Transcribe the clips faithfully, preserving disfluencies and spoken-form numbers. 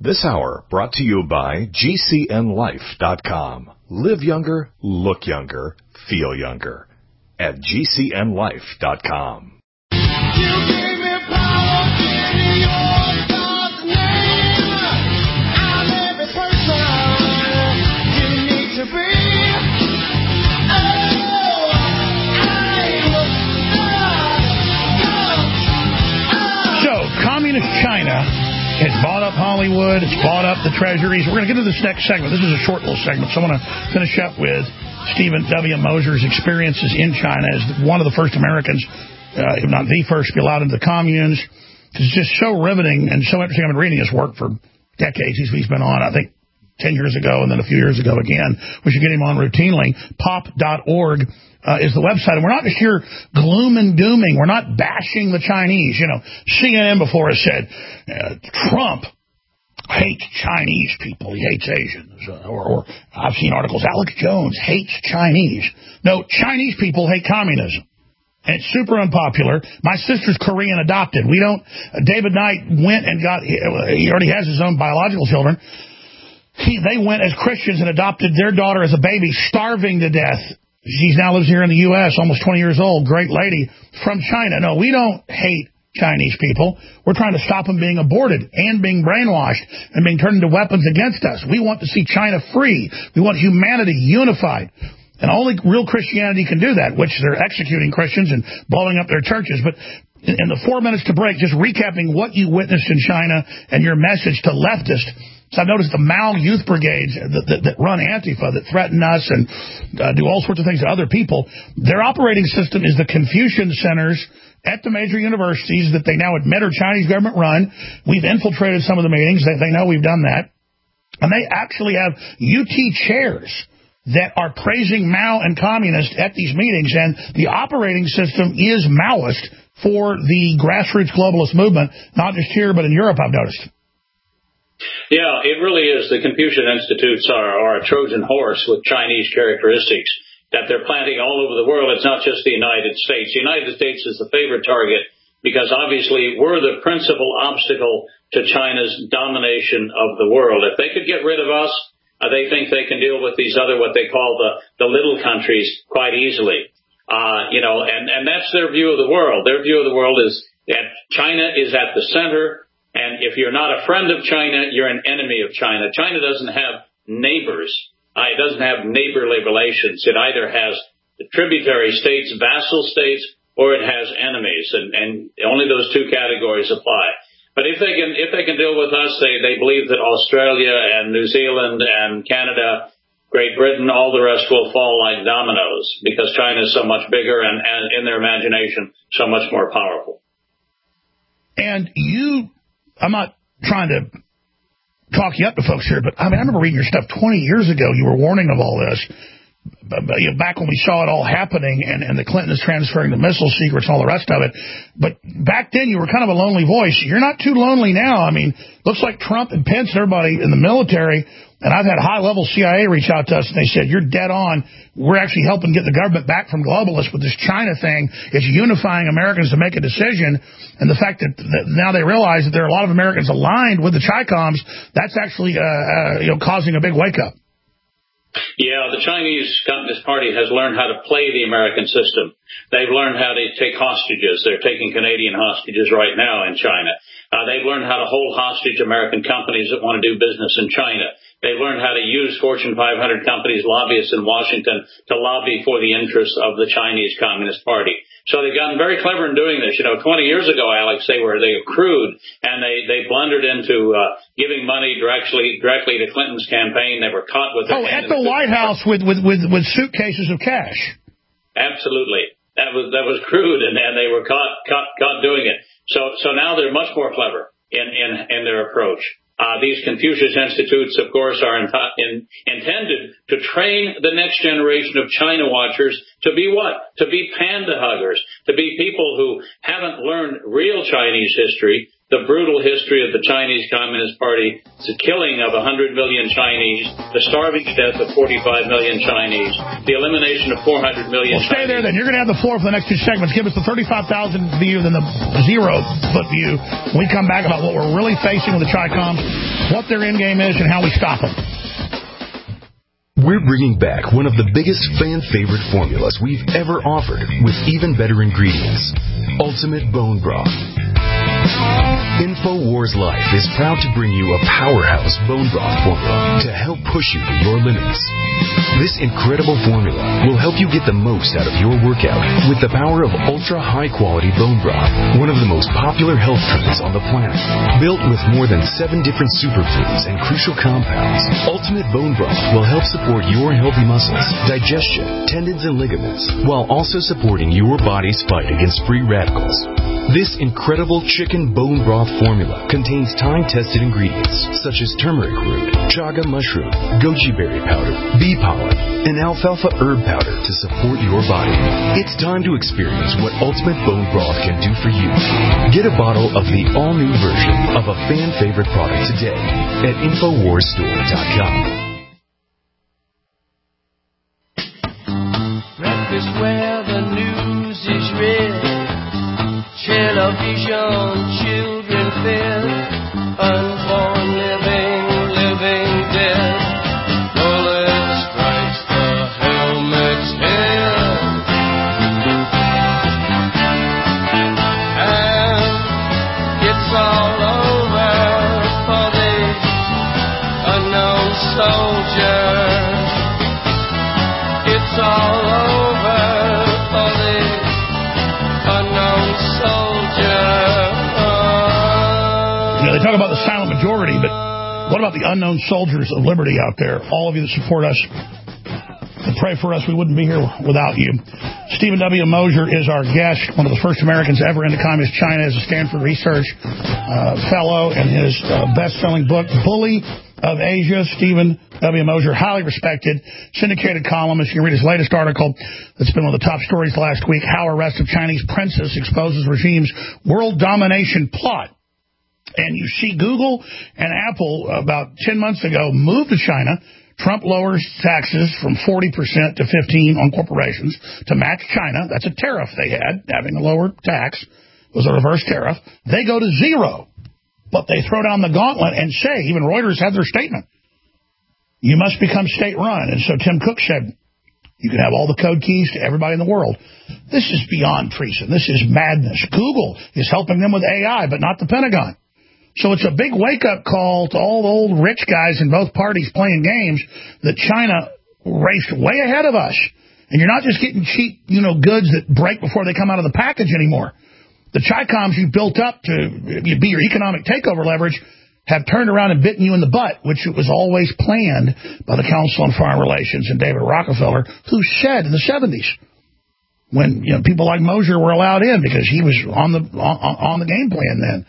This hour brought to you by G C N life dot com. Live younger, look younger, feel younger at G C N life dot com. Communist China has bought up Hollywood. It's bought up the treasuries. We're going to get to this next segment. This is a short little segment, so I want to finish up with Stephen W. Moser's experiences in China as one of the first Americans, uh, if not the first, to be allowed into the communes. It's just so riveting and so interesting. I've been reading his work for decades. He's, he's been on, I think, ten years ago and then a few years ago again. We should get him on routinely. pop dot org. Uh, is the website. And we're not just here gloom and dooming. We're not bashing the Chinese. You know, C N N before has said, uh, Trump hates Chinese people. He hates Asians. Uh, or, or I've seen articles, Alex Jones hates Chinese. No, Chinese people hate communism. And it's super unpopular. My sister's Korean adopted. We don't, uh, David Knight went and got, he already has his own biological children. He, they went as Christians and adopted their daughter as a baby, starving to death. She now lives here in the U S, almost twenty years old, great lady, from China. No, we don't hate Chinese people. We're trying to stop them being aborted and being brainwashed and being turned into weapons against us. We want to see China free. We want humanity unified. And only real Christianity can do that, which they're executing Christians and blowing up their churches. But in the four minutes to break, just recapping what you witnessed in China and your message to leftists. So I've noticed the Mao youth brigades that, that, that run Antifa, that threaten us and uh, do all sorts of things to other people. Their operating system is the Confucian centers at the major universities that they now admit are Chinese government run. We've infiltrated some of the meetings. They, they know we've done that. And they actually have U T chairs that are praising Mao and communists at these meetings. And the operating system is Maoist for the grassroots globalist movement, not just here, but in Europe, I've noticed. Yeah, it really is. The Confucian Institutes are, are a Trojan horse with Chinese characteristics that they're planting all over the world. It's not just the United States. The United States is the favorite target because obviously we're the principal obstacle to China's domination of the world. If they could get rid of us, uh, they think they can deal with these other, what they call the, the little countries quite easily. Uh, you know, and, and that's their view of the world. Their view of the world is that China is at the center. And if you're not a friend of China, you're an enemy of China. China doesn't have neighbors. Uh, it doesn't have neighborly relations. It either has tributary states, vassal states, or it has enemies. And, and only those two categories apply. But if they can, if they can deal with us, they, they believe that Australia and New Zealand and Canada, Great Britain, all the rest will fall like dominoes because China is so much bigger and, and in their imagination, so much more powerful. And you... I'm not trying to talk you up to folks here, but I mean, I remember reading your stuff twenty years ago. You were warning of all this. But, but, you know, back when we saw it all happening and, and the Clintons transferring the missile secrets and all the rest of it. But back then you were kind of a lonely voice. You're not too lonely now. I mean, looks like Trump and Pence and everybody in the military, and I've had high-level C I A reach out to us, and they said, you're dead on. We're actually helping get the government back from globalists with this China thing. It's unifying Americans to make a decision. And the fact that, that now they realize that there are a lot of Americans aligned with the Chi-Coms, that's actually uh, uh, you know, causing a big wake-up. Yeah, the Chinese Communist Party has learned how to play the American system. They've learned how to take hostages. They're taking Canadian hostages right now in China. Uh, they've learned how to hold hostage American companies that want to do business in China. They've learned how to use Fortune five hundred companies, lobbyists in Washington, to lobby for the interests of the Chinese Communist Party. So they've gotten very clever in doing this. You know, twenty years ago, Alex, they were they accrued and they they blundered into uh, giving money directly directly to Clinton's campaign. They were caught with their oh at the White House with, with with with suitcases of cash. Absolutely, that was that was crude, and, and they were caught caught caught doing it. So so now they're much more clever in in, in their approach. Uh, these Confucius Institutes, of course, are in, in, intended to train the next generation of China watchers to be what? To be panda huggers, to be people who haven't learned real Chinese history, the brutal history of the Chinese Communist Party, the killing of one hundred million Chinese, the starving to death of forty-five million Chinese, the elimination of four hundred million well, stay Chinese. there then. You're going to have the floor for the next two segments. Give us the thirty-five thousand view, then the zero-foot view. When we come back about what we're really facing with the Chi-Coms, what their end game is, and how we stop them. We're bringing back one of the biggest fan-favorite formulas we've ever offered with even better ingredients. Ultimate Bone Broth. InfoWars Life is proud to bring you a powerhouse bone broth formula to help push you to your limits. This incredible formula will help you get the most out of your workout with the power of ultra-high-quality bone broth, one of the most popular health trends on the planet. Built with more than seven different superfoods and crucial compounds, Ultimate Bone Broth will help support your healthy muscles, digestion, tendons, and ligaments, while also supporting your body's fight against free radicals. This incredible chicken bone broth formula contains time-tested ingredients such as turmeric root, chaga mushroom, goji berry powder, bee pollen, and alfalfa herb powder to support your body. It's time to experience what Ultimate Bone Broth can do for you. Get a bottle of the all-new version of a fan-favorite product today at Infowars Store dot com. Breakfast where the news is read, television, children fed, unborn living, living dead. Bullet strikes the helmet's head, and it's all over for the unknown soldier. It's all over for the unknown soldier. You know, they talk about the silent majority, but what about the unknown soldiers of liberty out there? All of you that support us and pray for us. We wouldn't be here without you. Stephen W. Mosier is our guest, one of the first Americans ever into communist China as a Stanford Research uh, fellow, and his uh, best-selling book, Bully of Asia. Stephen W. Mosier, highly respected, syndicated columnist. You can read his latest article that's been one of the top stories last week, How Arrest of Chinese Princess Exposes Regime's World Domination Plot. And you see Google and Apple about ten months ago moved to China. Trump lowers taxes from forty percent to fifteen on corporations to match China. That's a tariff they had, having a lower tax. It was a reverse tariff. They go to zero. But they throw down the gauntlet and say, even Reuters had their statement, you must become state-run. And so Tim Cook said, you can have all the code keys to everybody in the world. This is beyond treason. This is madness. Google is helping them with A I, but not the Pentagon. So it's a big wake-up call to all the old rich guys in both parties playing games that China raced way ahead of us. And you're not just getting cheap, you know, goods that break before they come out of the package anymore. The Chi-Coms you built up to be your economic takeover leverage have turned around and bitten you in the butt, which was always planned by the Council on Foreign Relations and David Rockefeller, who said in the seventies, when you know people like Mosier were allowed in because he was on the on, on the game plan then,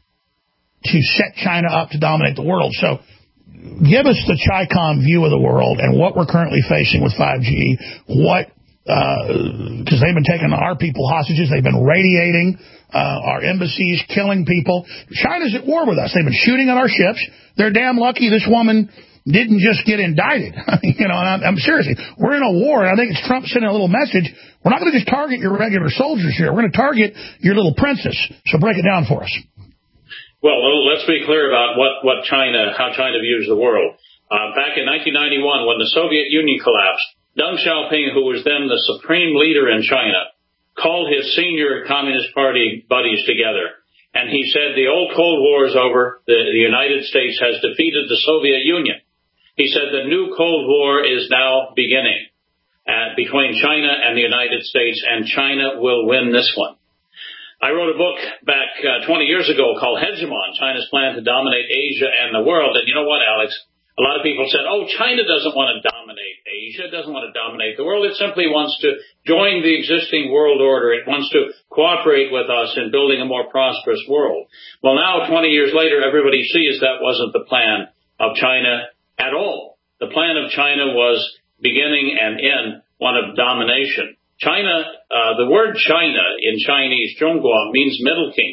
to set China up to dominate the world. So give us the Chi-Com view of the world and what we're currently facing with five G, what because uh, they've been taking our people hostages. They've been radiating uh, our embassies, killing people. China's at war with us. They've been shooting at our ships. They're damn lucky this woman didn't just get indicted. you know, and I'm, I'm seriously, we're in a war, and I think it's Trump sending a little message. We're not going to just target your regular soldiers here. We're going to target your little princess. So break it down for us. Well, let's be clear about what, what China, how China views the world. Uh, back in nineteen ninety-one, when the Soviet Union collapsed, Deng Xiaoping, who was then the supreme leader in China, called his senior Communist Party buddies together. And he said, the old Cold War is over. The, the United States has defeated the Soviet Union. He said the new Cold War is now beginning uh, between China and the United States, and China will win this one. I wrote a book back uh, twenty years ago called Hegemon, China's Plan to Dominate Asia and the World. And you know what, Alex? A lot of people said, oh, China doesn't want to dominate Asia, doesn't want to dominate the world. It simply wants to join the existing world order. It wants to cooperate with us in building a more prosperous world. Well, now, twenty years later, everybody sees that wasn't the plan of China at all. The plan of China was beginning and end one of domination. China, uh, the word China in Chinese, Zhonghua, means Middle Kingdom.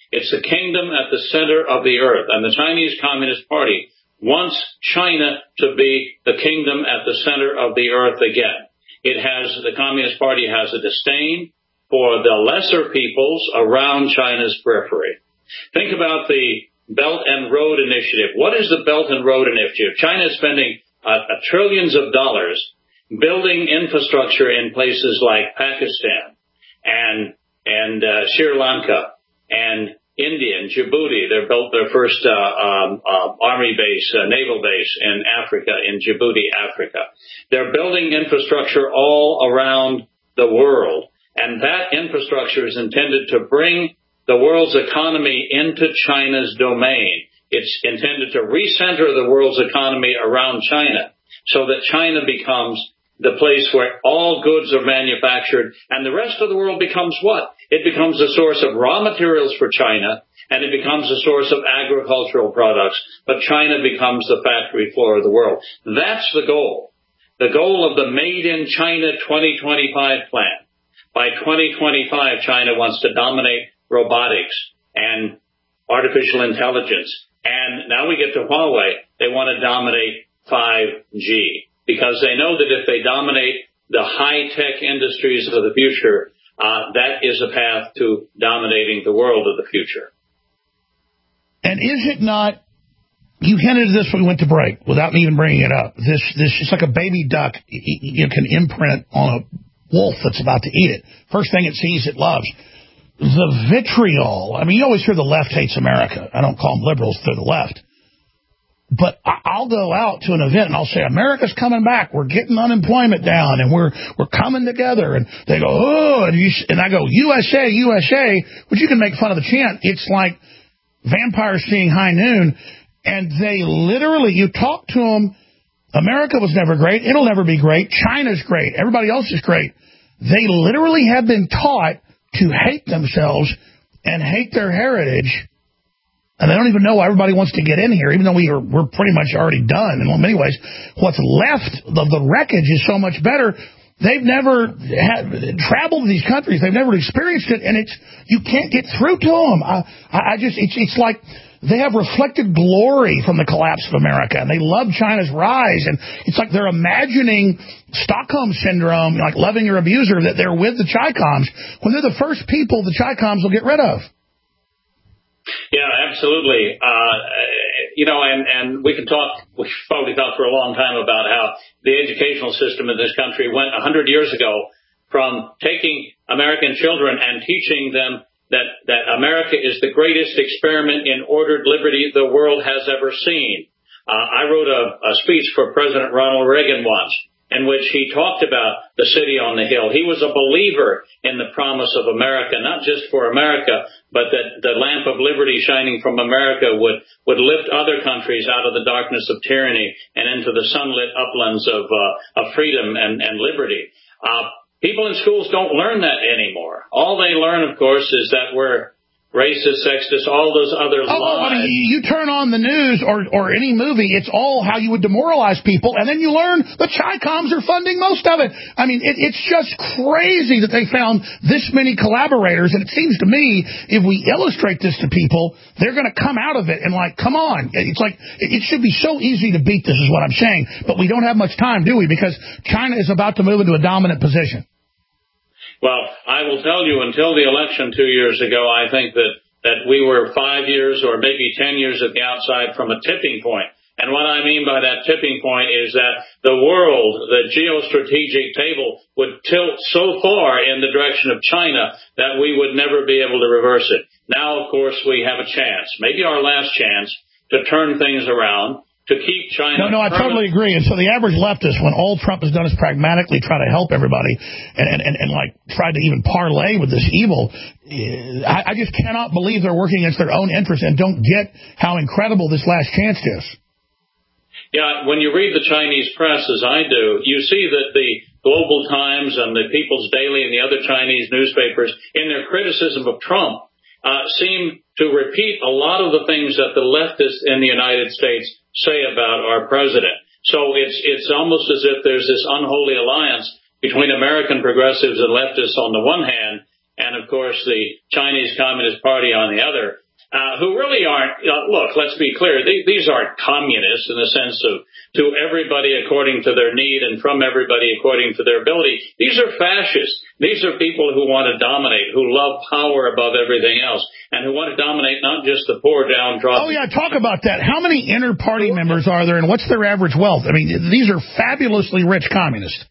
It's the kingdom at the center of the earth. And the Chinese Communist Party wants China to be the kingdom at the center of the earth again. It has, the Communist Party has a disdain for the lesser peoples around China's periphery. Think about the Belt and Road Initiative. What is the Belt and Road Initiative? China is spending uh, trillions of dollars building infrastructure in places like Pakistan and and uh, Sri Lanka and India and Djibouti. They built their first uh, um, uh, army base, uh, naval base in Africa, in Djibouti, Africa. They're building infrastructure all around the world, and that infrastructure is intended to bring the world's economy into China's domain. It's intended to recenter the world's economy around China so that China becomes the place where all goods are manufactured, and the rest of the world becomes what? It becomes a source of raw materials for China, and it becomes a source of agricultural products, but China becomes the factory floor of the world. That's the goal. The goal of the Made in China twenty twenty-five plan. By twenty twenty-five, China wants to dominate robotics and artificial intelligence. And now we get to Huawei. They want to dominate five G. Because they know that if they dominate the high-tech industries of the future, uh, that is a path to dominating the world of the future. And is it not, you hinted at this when we went to break, without me even bringing it up, this, this it's like a baby duck you can imprint on a wolf that's about to eat it. First thing it sees, it loves. The vitriol, I mean, you always hear the left hates America. I don't call them liberals, they're the left. But I'll go out to an event and I'll say, America's coming back. We're getting unemployment down and we're we're coming together. And they go, oh, and, you, and I go, U S A, U S A, which you can make fun of the chant. It's like vampires seeing high noon. And they literally, you talk to them, America was never great. It'll never be great. China's great. Everybody else is great. They literally have been taught to hate themselves and hate their heritage. And they don't even know why everybody wants to get in here, even though we are, we're pretty much already done in many ways. What's left of the wreckage is so much better. They've never had, traveled to these countries. They've never experienced it, and it's you can't get through to them. I, I just it's it's like they have reflected glory from the collapse of America, and they love China's rise, and it's like they're imagining Stockholm Syndrome, like loving your abuser, that they're with the Chi-Coms, when they're the first people the Chi-Coms will get rid of. Yeah, absolutely. Uh, you know, and, and we can talk, we probably talk for a long time about how the educational system in this country went one hundred years ago from taking American children and teaching them that, that America is the greatest experiment in ordered liberty the world has ever seen. Uh, I wrote a, a speech for President Ronald Reagan once, in which he talked about the city on the hill. He was a believer in the promise of America, not just for America, but that the lamp of liberty shining from America would, would lift other countries out of the darkness of tyranny and into the sunlit uplands of, uh, of freedom and, and liberty. Uh, people in schools don't learn that anymore. All they learn, of course, is that we're racist, sexist, all those other lies. Oh, I mean, you turn on the news or or any movie, it's all how you would demoralize people, and then you learn the Chi-Coms are funding most of it. I mean, it, it's just crazy that they found this many collaborators, and it seems to me, if we illustrate this to people, they're going to come out of it and like, come on. It's like, it, it should be so easy to beat this is what I'm saying, but we don't have much time, do we? Because China is about to move into a dominant position. Well, I will tell you, until the election two years ago, I think that, that we were five years or maybe ten years at the outside from a tipping point. And what I mean by that tipping point is that the world, the geostrategic table, would tilt so far in the direction of China that we would never be able to reverse it. Now, of course, we have a chance, maybe our last chance, to turn things around, to keep China. No, no, I totally agree. And so the average leftist, when all Trump has done is pragmatically try to help everybody and, and, and, and like try to even parlay with this evil, I, I just cannot believe they're working against their own interests and don't get how incredible this last chance is. Yeah, when you read the Chinese press, as I do, you see that the Global Times and the People's Daily and the other Chinese newspapers, in their criticism of Trump, uh, seem to repeat a lot of the things that the leftists in the United States say about our president. So it's it's almost as if there's this unholy alliance between American progressives and leftists on the one hand and, of course, the Chinese Communist Party on the other, uh, who really aren't, uh, look, let's be clear, they, these aren't communists in the sense of to everybody according to their need and from everybody according to their ability. These are fascists. These are people who want to dominate, who love power above everything else, and who want to dominate not just the poor, downtrodden. Oh, yeah, talk about that. How many inter-party members are there, and what's their average wealth? I mean, these are fabulously rich communists.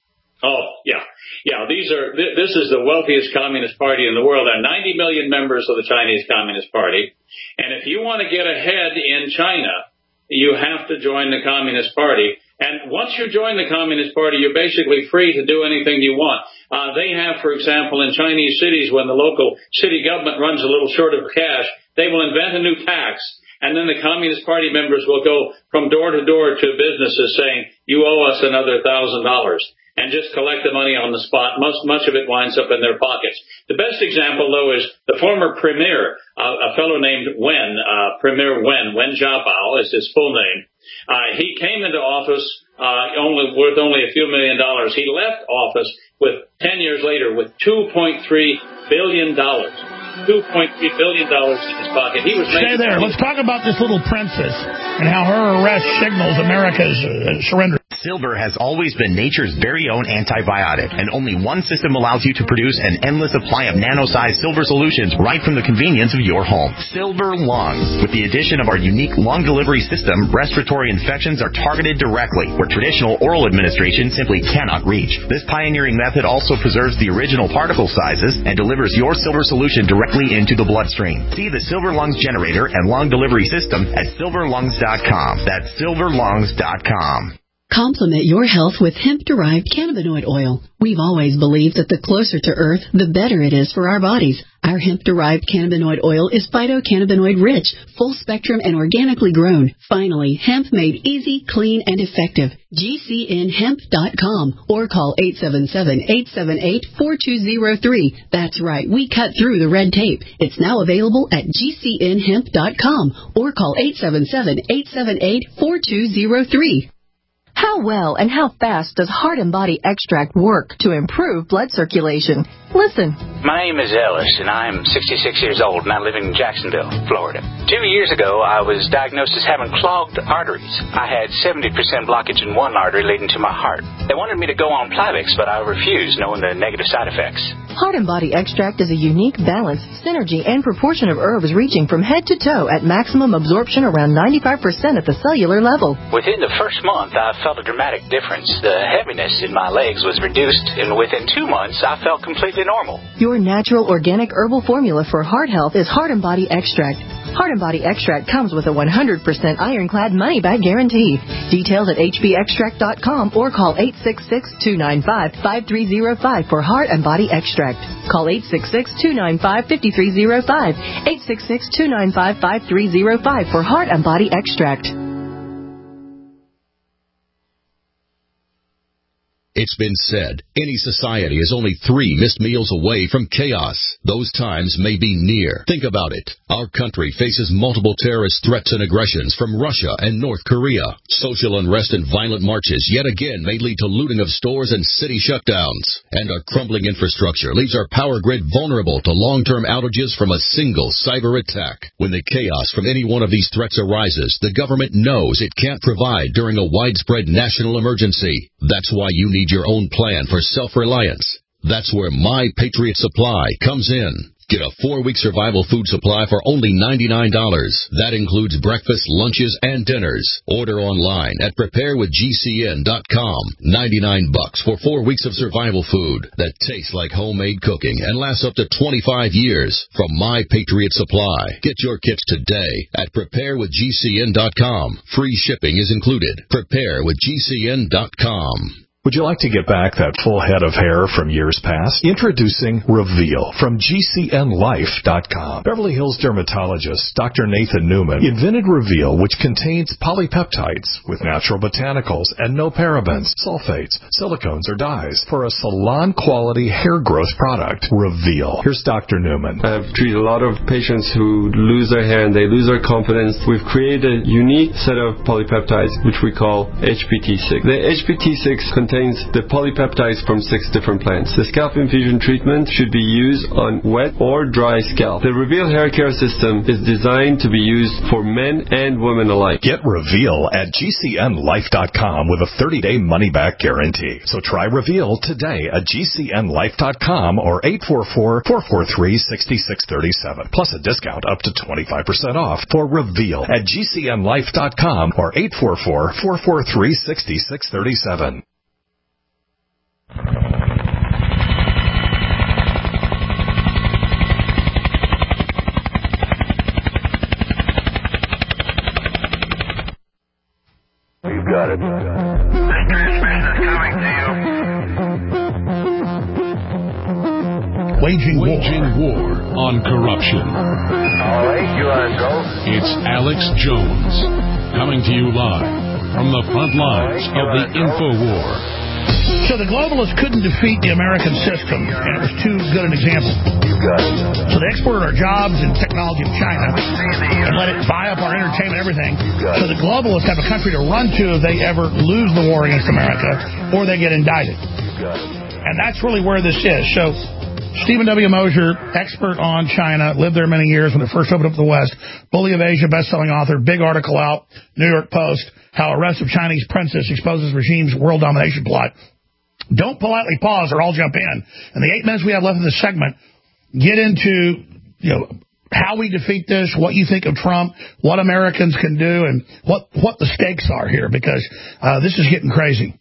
Oh, yeah. Yeah, these are. Th- this is the wealthiest communist party in the world. There are ninety million members of the Chinese Communist Party, and if you want to get ahead in China, you have to join the Communist Party. And once you join the Communist Party, you're basically free to do anything you want. Uh, they have, for example, in Chinese cities, when the local city government runs a little short of cash, they will invent a new tax. And then the Communist Party members will go from door to door to businesses saying, you owe us another thousand dollars. And just collect the money on the spot. Most, much of it winds up in their pockets. The best example, though, is the former premier, uh, a fellow named Wen, uh, Premier Wen, Wen Jiabao is his full name. Uh, he came into office, uh, only worth only a few million dollars. He left office with, ten years later, with two point three billion dollars. two point three billion dollars in his pocket. He was Stay there. Let's talk about this little princess and how her arrest signals America's uh, surrender. Silver has always been nature's very own antibiotic, and only one system allows you to produce an endless supply of nano-sized silver solutions right from the convenience of your home. Silver Lungs. With the addition of our unique lung delivery system, respiratory infections are targeted directly, where traditional oral administration simply cannot reach. This pioneering method also preserves the original particle sizes and delivers your silver solution directly into the bloodstream. See the Silver Lungs generator and lung delivery system at silver lungs dot com. That's silver lungs dot com. Complement your health with hemp-derived cannabinoid oil. We've always believed that the closer to Earth, the better it is for our bodies. Our hemp-derived cannabinoid oil is phytocannabinoid-rich, full-spectrum, and organically grown. Finally, hemp made easy, clean, and effective. G C N hemp dot com or call eight seven seven, eight seven eight, four two zero three. That's right, we cut through the red tape. It's now available at G C N hemp dot com or call eight seven seven, eight seven eight, four two zero three. How well and how fast does Heart and Body Extract work to improve blood circulation? Listen. My name is Ellis, and I'm sixty-six years old, and I live in Jacksonville, Florida. Two years ago, I was diagnosed as having clogged arteries. I had seventy percent blockage in one artery leading to my heart. They wanted me to go on Plavix, but I refused, knowing the negative side effects. Heart and Body Extract is a unique balance, synergy, and proportion of herbs reaching from head to toe at maximum absorption around ninety-five percent at the cellular level. Within the first month, I felt a dramatic difference. The heaviness in my legs was reduced, and within two months, I felt completely normal. Your natural organic herbal formula for heart health is Heart and Body Extract. Heart and Body Extract comes with a one hundred percent ironclad money-back guarantee. Details at H B extract dot com or call eight six six, two nine five, five three zero five for Heart and Body Extract. Call eight six six, two nine five, five three zero five, eight six six, two nine five, five three zero five for Heart and Body Extract. It's been said, any society is only three missed meals away from chaos. Those times may be near. Think about it. Our country faces multiple terrorist threats and aggressions from Russia and North Korea. Social unrest and violent marches yet again may lead to looting of stores and city shutdowns. And our crumbling infrastructure leaves our power grid vulnerable to long-term outages from a single cyber attack. When the chaos from any one of these threats arises, the government knows it can't provide during a widespread national emergency. That's why you need your own plan for self-reliance. That's where My Patriot Supply comes in. Get a four-week survival food supply for only ninety-nine dollars. That includes breakfast, lunches, and dinners. Order online at prepare with G C N dot com. ninety-nine bucks for four weeks of survival food that tastes like homemade cooking and lasts up to twenty-five years from My Patriot Supply. Get your kits today at prepare with G C N dot com. Free shipping is included. prepare with G C N dot com. Would you like to get back that full head of hair from years past? Introducing Reveal from G C N life dot com. Beverly Hills dermatologist Doctor Nathan Newman invented Reveal, which contains polypeptides with natural botanicals and no parabens, sulfates, silicones, or dyes for a salon-quality hair growth product. Reveal. Here's Doctor Newman. I've treated a lot of patients who lose their hair and they lose their confidence. We've created a unique set of polypeptides, which we call H P T six. The H P T six contains contains the polypeptides from six different plants. The scalp infusion treatment should be used on wet or dry scalp. The Reveal hair care system is designed to be used for men and women alike. Get Reveal at G C N life dot com with a thirty-day money-back guarantee. So try Reveal today at G C N life dot com or eight four four, four four three, six six three seven. Plus a discount up to twenty-five percent off for Reveal at G C N life dot com or eight four four, four four three, six six three seven. You got it. Dangerous business coming to you. Waging, Waging war. war on corruption. All right, you want to go? It's Alex Jones, coming to you live from the front lines right, of the info war. So the globalists couldn't defeat the American system, and it was too good an example. You got it. So they exported our jobs and technology to China and let it buy up our entertainment and everything. So the globalists have a country to run to if they ever lose the war against America or they get indicted. And that's really where this is. So Stephen W. Mosier, expert on China, lived there many years when it first opened up the West. Bully of Asia, best-selling author, big article out, New York Post, how arrest of Chinese princess exposes regime's world domination plot. Don't politely pause or I'll jump in. In the eight minutes we have left in this segment, get into, you know, how we defeat this, what you think of Trump, what Americans can do, and what, what the stakes are here, because uh, this is getting crazy.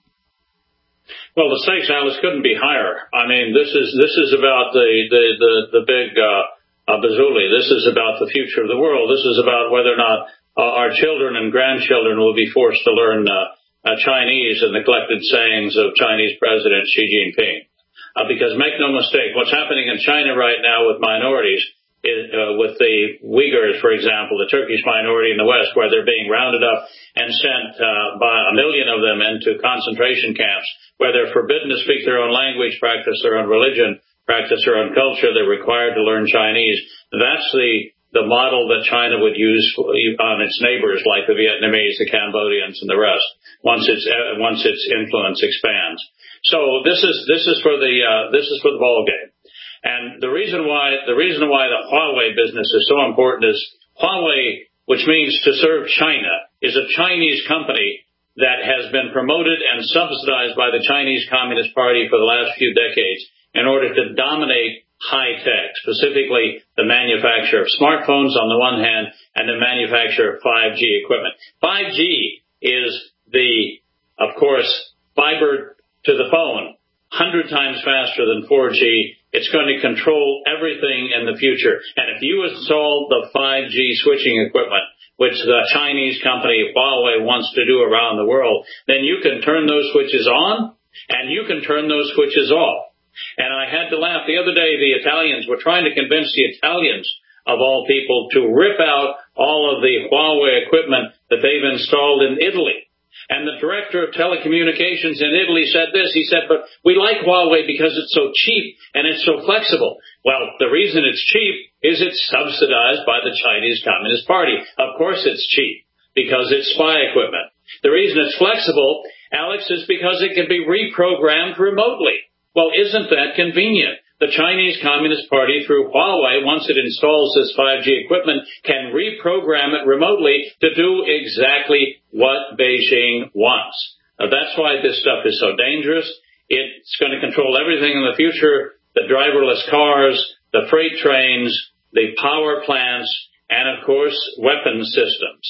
Well, the stakes, Alice, couldn't be higher. I mean, this is this is about the the the, the big uh, uh, Bazooly. This is about the future of the world. This is about whether or not uh, our children and grandchildren will be forced to learn uh, uh, Chinese and the collected sayings of Chinese President Xi Jinping. Uh, because make no mistake, what's happening in China right now with minorities, is, uh, with the Uyghurs, for example, the Turkish minority in the West, where they're being rounded up and sent uh, by a million of them into concentration camps, where they're forbidden to speak their own language, practice their own religion, practice their own culture. They're required to learn Chinese. That's the the model that China would use on its neighbors, like the Vietnamese, the Cambodians, and the rest, once its uh, once its influence expands. So this is this is for the uh, this is for the ball game. And the reason why the reason why the Huawei business is so important is Huawei, which means to serve China, is a Chinese company that has been promoted and subsidized by the Chinese Communist Party for the last few decades in order to dominate high tech, specifically the manufacture of smartphones on the one hand and the manufacture of five G equipment. five G is the, of course, fiber to the phone, one hundred times faster than four G. It's going to control everything in the future. And if you install the five G switching equipment, which the Chinese company Huawei wants to do around the world, then you can turn those switches on and you can turn those switches off. And I had to laugh. The other day, the Italians were trying to convince the Italians, of all people, to rip out all of the Huawei equipment that they've installed in Italy. And the director of telecommunications in Italy said this. He said, but we like Huawei because it's so cheap and it's so flexible. Well, the reason it's cheap is it's subsidized by the Chinese Communist Party. Of course it's cheap because it's spy equipment. The reason it's flexible, Alex, is because it can be reprogrammed remotely. Well, isn't that convenient? The Chinese Communist Party, through Huawei, once it installs this five G equipment, can reprogram it remotely to do exactly what Beijing wants. Now, that's why this stuff is so dangerous. It's going to control everything in the future, the driverless cars, the freight trains, the power plants, and, of course, weapon systems.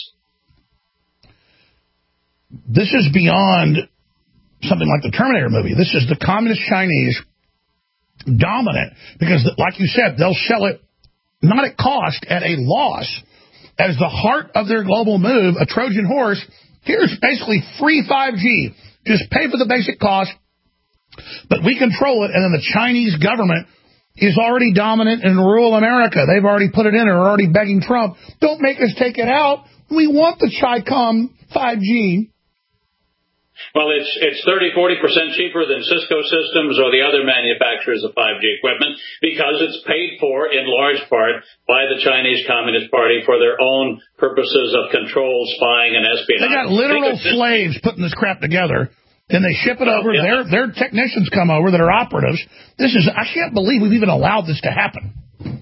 This is beyond something like the Terminator movie. This is the communist Chinese dominant, because like you said, they'll sell it not at cost, at a loss, as the heart of their global move, a Trojan horse. Here's basically free five G. Just pay for the basic cost, but we control it, and then the Chinese government is already dominant in rural America. They've already put it in, or are already begging Trump, don't make us take it out. We want the Chi-Com five G. Well, it's it's thirty, forty percent cheaper than Cisco Systems or the other manufacturers of five G equipment because it's paid for in large part by the Chinese Communist Party for their own purposes of control, spying, and espionage. They got literal slaves putting this crap together, Then they ship it over. Yeah. Their their technicians come over that are operatives. This is, I can't believe we've even allowed this to happen.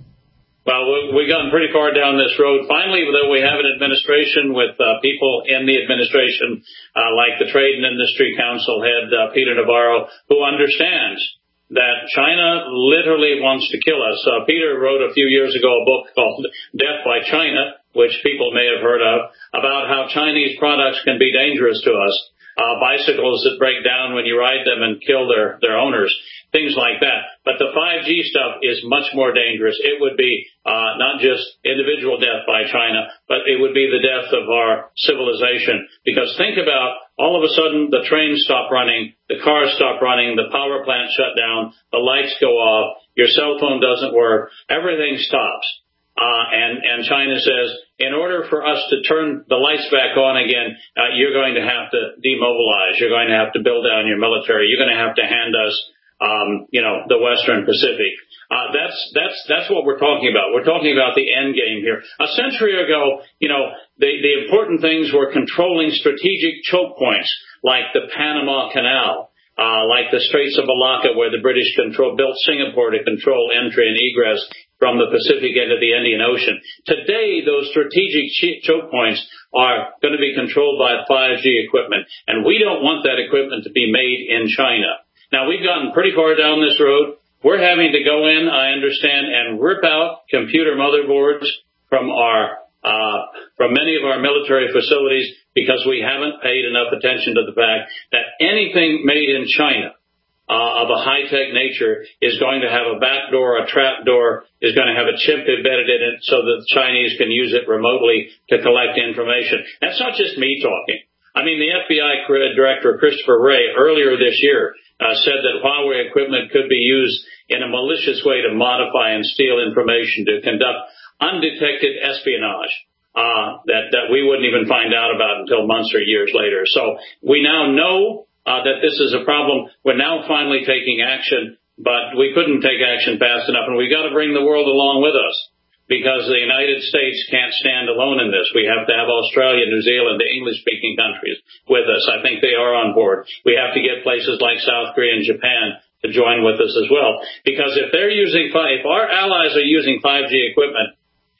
Well, we've gotten pretty far down this road. Finally, though, we have an administration with uh, people in the administration, uh, like the Trade and Industry Council head, uh, Peter Navarro, who understands that China literally wants to kill us. Uh, Peter wrote a few years ago a book called Death by China, which people may have heard of, about how Chinese products can be dangerous to us. Uh, bicycles that break down when you ride them and kill their, their owners, things like that. But the five G stuff is much more dangerous. It would be uh, not just individual death by China, but it would be the death of our civilization. Because think about, all of a sudden, the trains stop running, the cars stop running, the power plant shut down, the lights go off, your cell phone doesn't work, everything stops. Uh, and, and China says, in order for us to turn the lights back on again, uh, you're going to have to demobilize. You're going to have to build down your military. You're going to have to hand us, um, you know, the Western Pacific. Uh, that's, that's, that's what we're talking about. We're talking about the end game here. A century ago, you know, the, the important things were controlling strategic choke points like the Panama Canal. Uh, like the Straits of Malacca, where the British control, built Singapore to control entry and egress from the Pacific into the Indian Ocean. Today, those strategic choke points are going to be controlled by five G equipment, and we don't want that equipment to be made in China. Now, we've gotten pretty far down this road. We're having to go in, I understand, and rip out computer motherboards from our uh from many of our military facilities because we haven't paid enough attention to the fact that anything made in China uh, of a high-tech nature is going to have a back door, a trap door, is going to have a chip embedded in it so that the Chinese can use it remotely to collect information. That's not just me talking. I mean, the F B I Director Christopher Wray earlier this year uh, said that Huawei equipment could be used in a malicious way to modify and steal information to conduct undetected espionage uh, that, that we wouldn't even find out about until months or years later. So we now know uh, that this is a problem. We're now finally taking action, but we couldn't take action fast enough, and we've got to bring the world along with us because the United States can't stand alone in this. We have to have Australia, New Zealand, the English-speaking countries with us. I think they are on board. We have to get places like South Korea and Japan to join with us as well, because if they're using, if our allies are using five G equipment,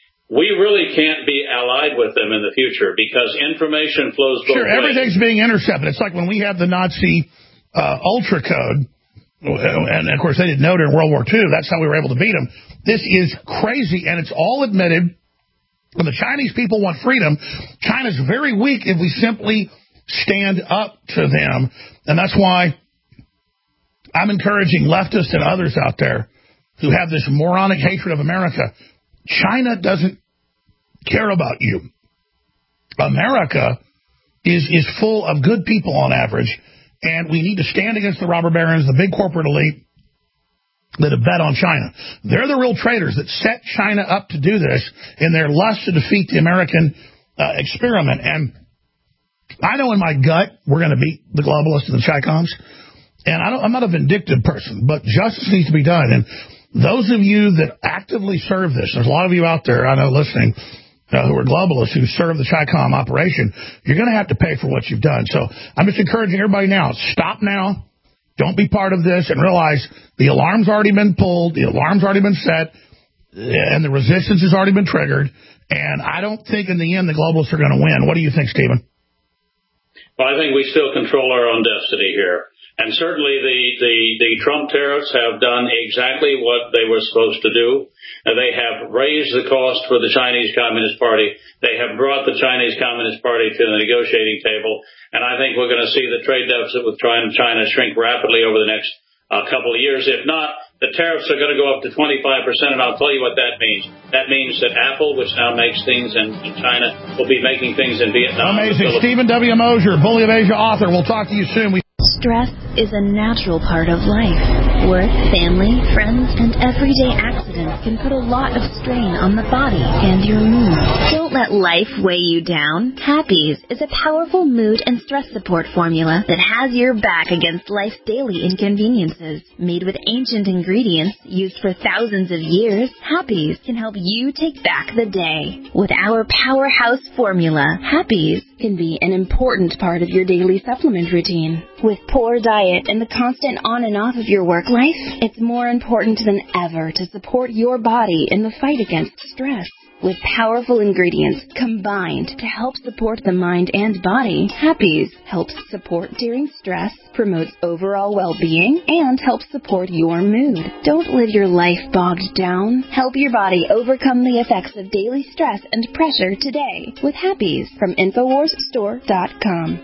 we really can't be allied with them in the future because information flows both Sure, ways. Everything's being intercepted. It's like when we had the Nazi uh, Ultra Code, and of course they didn't know during World War Two. That's how we were able to beat them. This is crazy, and it's all admitted. When the Chinese people want freedom, China's very weak if we simply stand up to them. And that's why I'm encouraging leftists and others out there who have this moronic hatred of America. China doesn't care about you. America is is full of good people on average, and we need to stand against the robber barons, the big corporate elite that have bet on China. They're the real traitors that set China up to do this in their lust to defeat the American uh, experiment. And I know in my gut we're going to beat the globalists and the Chi-Coms, and I don't, I'm not a vindictive person, but justice needs to be done. And those of you that actively serve this, there's a lot of you out there, I know, listening, uh, who are globalists who serve the Chi-Com operation, you're going to have to pay for what you've done. So I'm just encouraging everybody now, stop now. Don't be part of this and realize the alarm's already been pulled, the alarm's already been set, and the resistance has already been triggered. And I don't think in the end the globalists are going to win. What do you think, Stephen? Well, I think we still control our own destiny here. And certainly the, the, the Trump tariffs have done exactly what they were supposed to do. Uh, they have raised the cost for the Chinese Communist Party. They have brought the Chinese Communist Party to the negotiating table. And I think we're going to see the trade deficit with China shrink rapidly over the next uh, couple of years. If not, the tariffs are going to go up to twenty-five percent, and I'll tell you what that means. That means that Apple, which now makes things in, in China, will be making things in Vietnam. Amazing. Stephen W. Mosier, Bully of Asia author. We'll talk to you soon. We Stress is a natural part of life. Work, family, friends, and everyday accidents can put a lot of strain on the body and your mood. Don't let life weigh you down. Happies is a powerful mood and stress support formula that has your back against life's daily inconveniences. Made with ancient ingredients used for thousands of years, Happies can help you take back the day. With our powerhouse formula, Happies can be an important part of your daily supplement routine. With poor diet and the constant on and off of your work life, it's more important than ever to support your body in the fight against stress. With powerful ingredients combined to help support the mind and body, Happy's helps support during stress, promotes overall well-being, and helps support your mood. Don't live your life bogged down. Help your body overcome the effects of daily stress and pressure today with Happy's from Infowars Store dot com.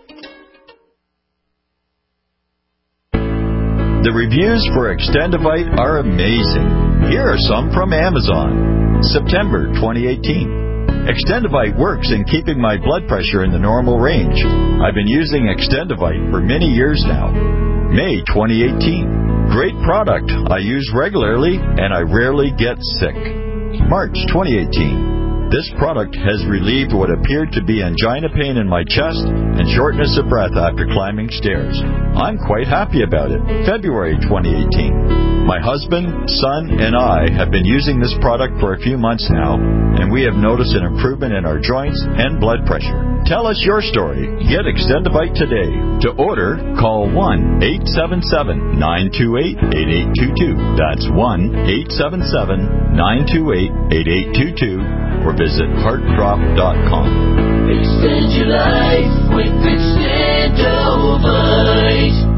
The reviews for Extendivite are amazing. Here are some from Amazon. September twenty eighteen. Extendivite works in keeping my blood pressure in the normal range. I've been using Extendivite for many years now. May twenty eighteen. Great product. I use regularly and I rarely get sick. March twenty eighteen. This product has relieved what appeared to be angina pain in my chest and shortness of breath after climbing stairs. I'm quite happy about it. February twenty eighteen. My husband, son, and I have been using this product for a few months now, and we have noticed an improvement in our joints and blood pressure. Tell us your story. Get Extendivite today. To order, call one eight seven seven, nine two eight, eight eight two two. That's one eight seven seven, nine two eight, eight eight two two. Or visit heart drop dot com. Extend your life with Extendivite.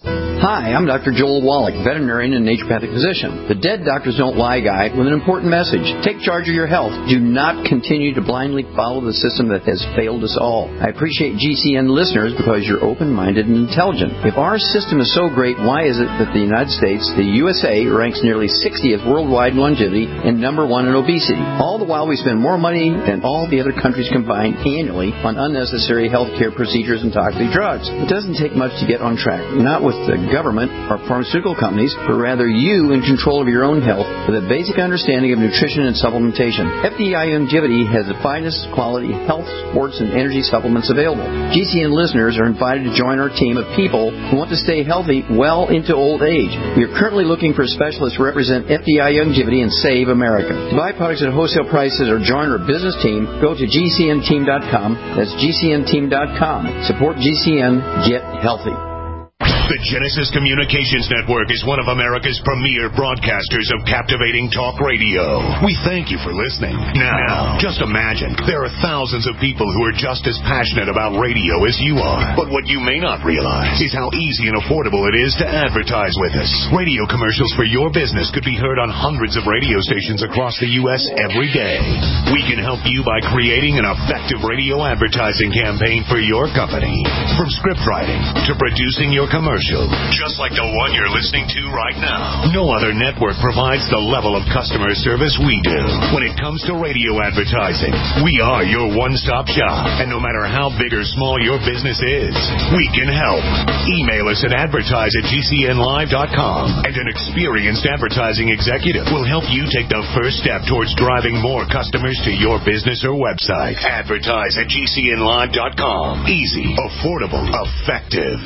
Hi, I'm Doctor Joel Wallach, veterinarian and naturopathic physician. The Dead Doctors Don't Lie guy with an important message. Take charge of your health. Do not continue to blindly follow the system that has failed us all. I appreciate G C N listeners because you're open-minded and intelligent. If our system is so great, why is it that the United States, the U S A, ranks nearly sixtieth worldwide in longevity and number one in obesity? All the while we spend more money than all the other countries combined annually on unnecessary health care procedures and toxic drugs. It doesn't take much to get on track. Not with the government or pharmaceutical companies, but rather you in control of your own health with a basic understanding of nutrition and supplementation. F D I Longevity has the finest quality health, sports, and energy supplements available. G C N listeners are invited to join our team of people who want to stay healthy well into old age. We are currently looking for specialists to represent F D I Longevity and save America. To buy products at wholesale prices or join our business team, go to G C N team dot com. That's G C N team dot com. Support G C N. Get healthy. The Genesis Communications Network is one of America's premier broadcasters of captivating talk radio. We thank you for listening. Now, just imagine, there are thousands of people who are just as passionate about radio as you are. But what you may not realize is how easy and affordable it is to advertise with us. Radio commercials for your business could be heard on hundreds of radio stations across the U S every day. We can help you by creating an effective radio advertising campaign for your company. From script writing to producing your commercial, just like the one you're listening to right now. No other network provides the level of customer service we do. When it comes to radio advertising, we are your one-stop shop. And no matter how big or small your business is, we can help. Email us at advertise at G C N live dot com, and an experienced advertising executive will help you take the first step towards driving more customers to your business or website. Advertise at G C N live dot com. Easy, affordable, effective.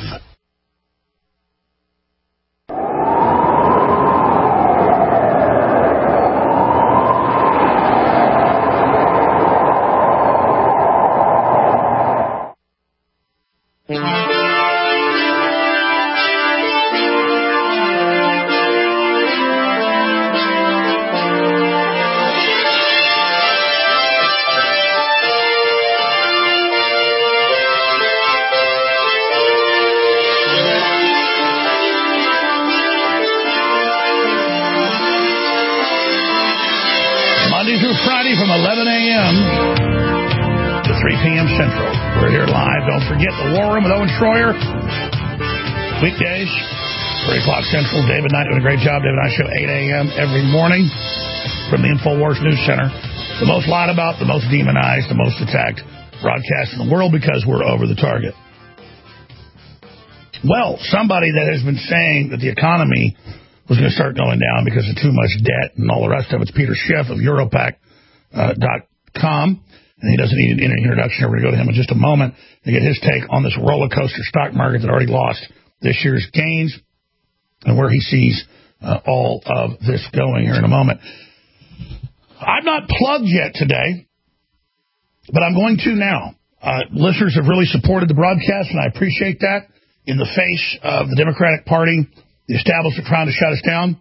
Weekdays, three o'clock Central. David Knight doing a great job. David Knight Show, eight a.m. every morning from the InfoWars News Center. The most lied about, the most demonized, the most attacked broadcast in the world because we're over the target. Well, somebody that has been saying that the economy was going to start going down because of too much debt and all the rest of it's Peter Schiff of Europac dot com. And he doesn't need an introduction. We're going to go to him in just a moment to get his take on this roller coaster stock market that already lost this year's gains and where he sees uh, all of this going here in a moment. I'm not plugged yet today, but I'm going to now. Uh, listeners have really supported the broadcast, and I appreciate that. In the face of the Democratic Party, the establishment trying to shut us down.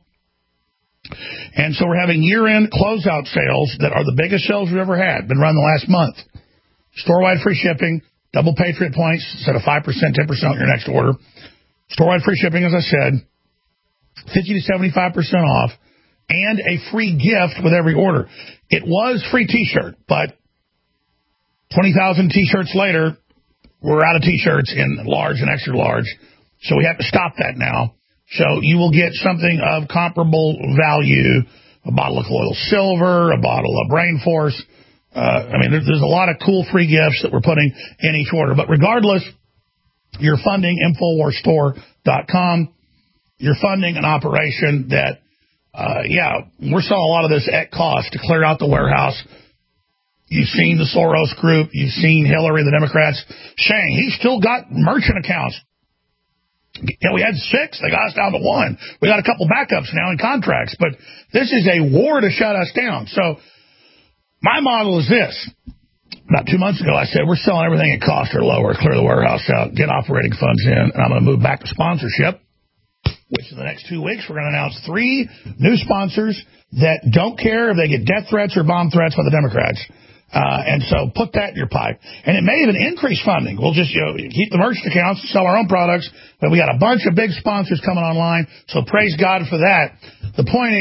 And so we're having year-end closeout sales that are the biggest sales we've ever had, been run the last month. Store-wide free shipping, double Patriot points instead of five percent, ten percent on your next order. Store-wide free shipping, as I said, fifty to seventy-five percent off, and a free gift with every order. It was free T-shirt, but twenty thousand T-shirts later, we're out of T-shirts in large and extra large, so we have to stop that now. So you will get something of comparable value, a bottle of colloidal silver, a bottle of Brain Force. Uh, I mean, there's, there's a lot of cool free gifts that we're putting in each order. But regardless, you're funding Infowars Store dot com. You're funding an operation that, uh, yeah, we're selling a lot of this at cost to clear out the warehouse. You've seen the Soros group. You've seen Hillary, the Democrats, saying he's still got merchant accounts. Yeah, we had six. They got us down to one. We got a couple backups now in contracts. But this is a war to shut us down. So my model is this. About two months ago, I said, we're selling everything at cost or lower, clear the warehouse out, get operating funds in, and I'm going to move back to sponsorship, which in the next two weeks, we're going to announce three new sponsors that don't care if they get death threats or bomb threats by the Democrats. Uh, and so put that in your pipe. And it may even increase funding. We'll just, you know, keep the merchant accounts, sell our own products, but we got a bunch of big sponsors coming online, so praise God for that. The point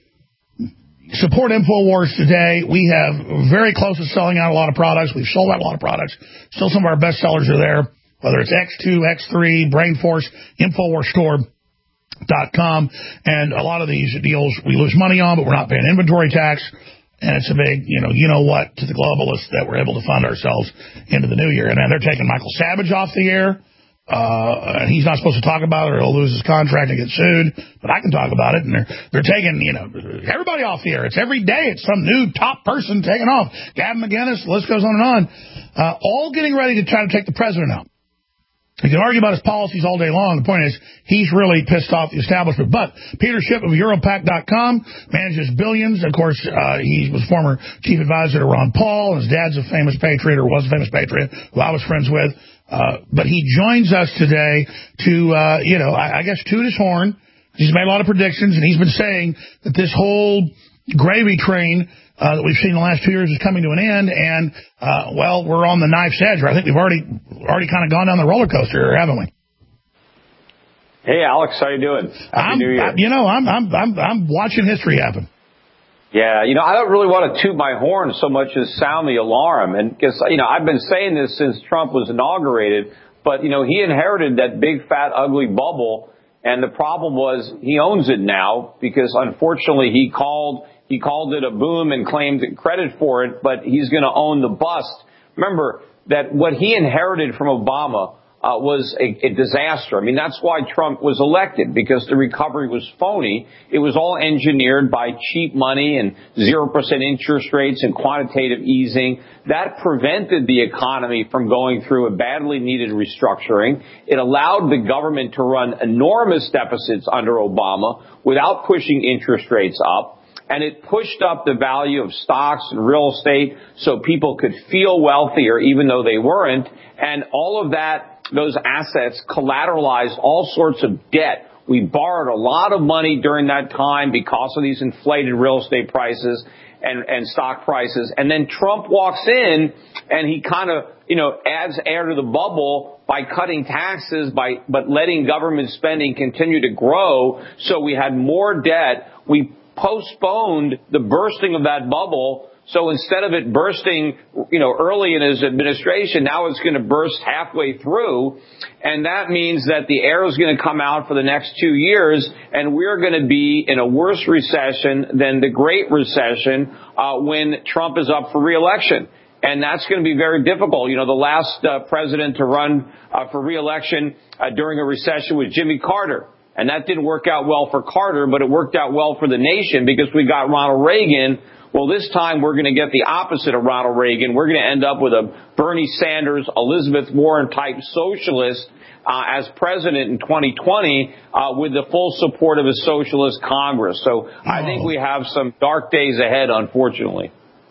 is, support InfoWars today. We have very close to selling out a lot of products. We've sold out a lot of products. Still some of our best sellers are there, whether it's X two, X three, Brain Force, Infowars Store dot com. And a lot of these deals we lose money on, but we're not paying inventory tax. And it's a big, you know, you know what, to the globalists that we're able to fund ourselves into the new year. And they're taking Michael Savage off the air. Uh, and he's not supposed to talk about it or he'll lose his contract and get sued. But I can talk about it. And they're, they're taking, you know, everybody off the air. It's every day. It's some new top person taking off. Gavin McInnes, the list goes on and on. Uh, all getting ready to try to take the president out. You can argue about his policies all day long. The point is, he's really pissed off the establishment. But Peter Schiff of Europac dot com manages billions. Of course, uh, he was former chief advisor to Ron Paul. His dad's a famous patriot, or was a famous patriot, who I was friends with. Uh, but he joins us today to, uh, you know, I, I guess toot his horn. He's made a lot of predictions, and he's been saying that this whole gravy train Uh, that we've seen the last two years is coming to an end, and, uh, well, we're on the knife's edge. I think we've already already kind of gone down the roller coaster here, haven't we? Hey, Alex, how you doing? Happy I'm, New Year. I, you know, I'm, I'm, I'm, I'm watching history happen. Yeah, you know, I don't really want to toot my horn so much as sound the alarm, and because, you know, I've been saying this since Trump was inaugurated, but, you know, he inherited that big, fat, ugly bubble, and the problem was he owns it now because, unfortunately, he called... He called it a boom and claimed credit for it, but he's going to own the bust. Remember that what he inherited from Obama uh, was a, a disaster. I mean, that's why Trump was elected, because the recovery was phony. It was all engineered by cheap money and zero percent interest rates and quantitative easing. That prevented the economy from going through a badly needed restructuring. It allowed the government to run enormous deficits under Obama without pushing interest rates up. And it pushed up the value of stocks and real estate so people could feel wealthier even though they weren't. And all of that, those assets collateralized all sorts of debt. We borrowed a lot of money during that time because of these inflated real estate prices and, and stock prices. And then Trump walks in and he kind of, you know, adds air to the bubble by cutting taxes, by but letting government spending continue to grow. So we had more debt. We postponed the bursting of that bubble. So instead of it bursting, you know, early in his administration, now it's going to burst halfway through. And that means that the air is going to come out for the next two years, and we're going to be in a worse recession than the Great Recession uh, when Trump is up for re-election. And that's going to be very difficult. You know, the last uh, president to run uh, for re-election uh, during a recession was Jimmy Carter. And that didn't work out well for Carter, but it worked out well for the nation because we got Ronald Reagan. Well, this time we're going to get the opposite of Ronald Reagan. We're going to end up with a Bernie Sanders, Elizabeth Warren type socialist uh, as president in twenty twenty uh, with the full support of a socialist Congress. So I think we have some dark days ahead, unfortunately.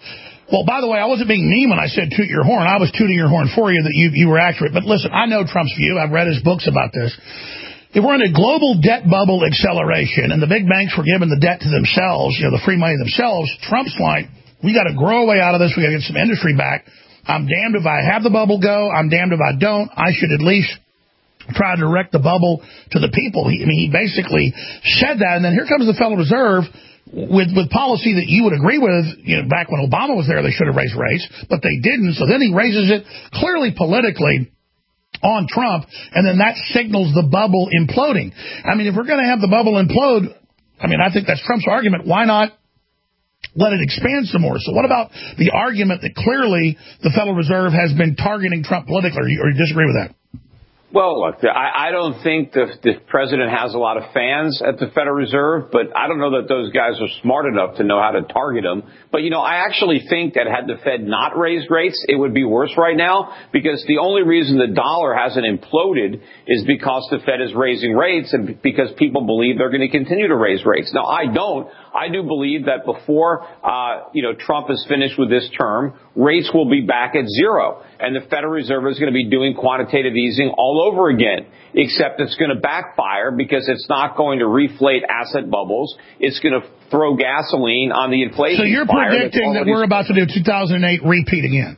Well, by the way, I wasn't being mean when I said toot your horn. I was tooting your horn for you that you, you were accurate. But listen, I know Trump's view. I've read his books about this. If we're in a global debt bubble acceleration and the big banks were giving the debt to themselves, you know, the free money themselves, Trump's like, we got to grow a way out of this. We got to get some industry back. I'm damned if I have the bubble go. I'm damned if I don't. I should at least try to direct the bubble to the people. He, I mean, he basically said that. And then here comes the Federal Reserve with with policy that you would agree with. You know, back when Obama was there, they should have raised rates, but they didn't. So then he raises it clearly politically on Trump, and then that signals the bubble imploding. I mean, if we're going to have the bubble implode, I mean, I think that's Trump's argument. Why not let it expand some more? So what about the argument that clearly the Federal Reserve has been targeting Trump politically, or you, or you disagree with that? Well, look, I, I don't think the, the president has a lot of fans at the Federal Reserve, but I don't know that those guys are smart enough to know how to target them. But, you know, I actually think that had the Fed not raised rates, it would be worse right now, because the only reason the dollar hasn't imploded is because the Fed is raising rates and because people believe they're going to continue to raise rates. Now, I don't. I do believe that before, uh, you know, Trump is finished with this term, rates will be back at zero. And the Federal Reserve is going to be doing quantitative easing all over again, except it's going to backfire because it's not going to reflate asset bubbles. It's going to throw gasoline on the inflation. So you're predicting that we're about to do two thousand eight repeat again?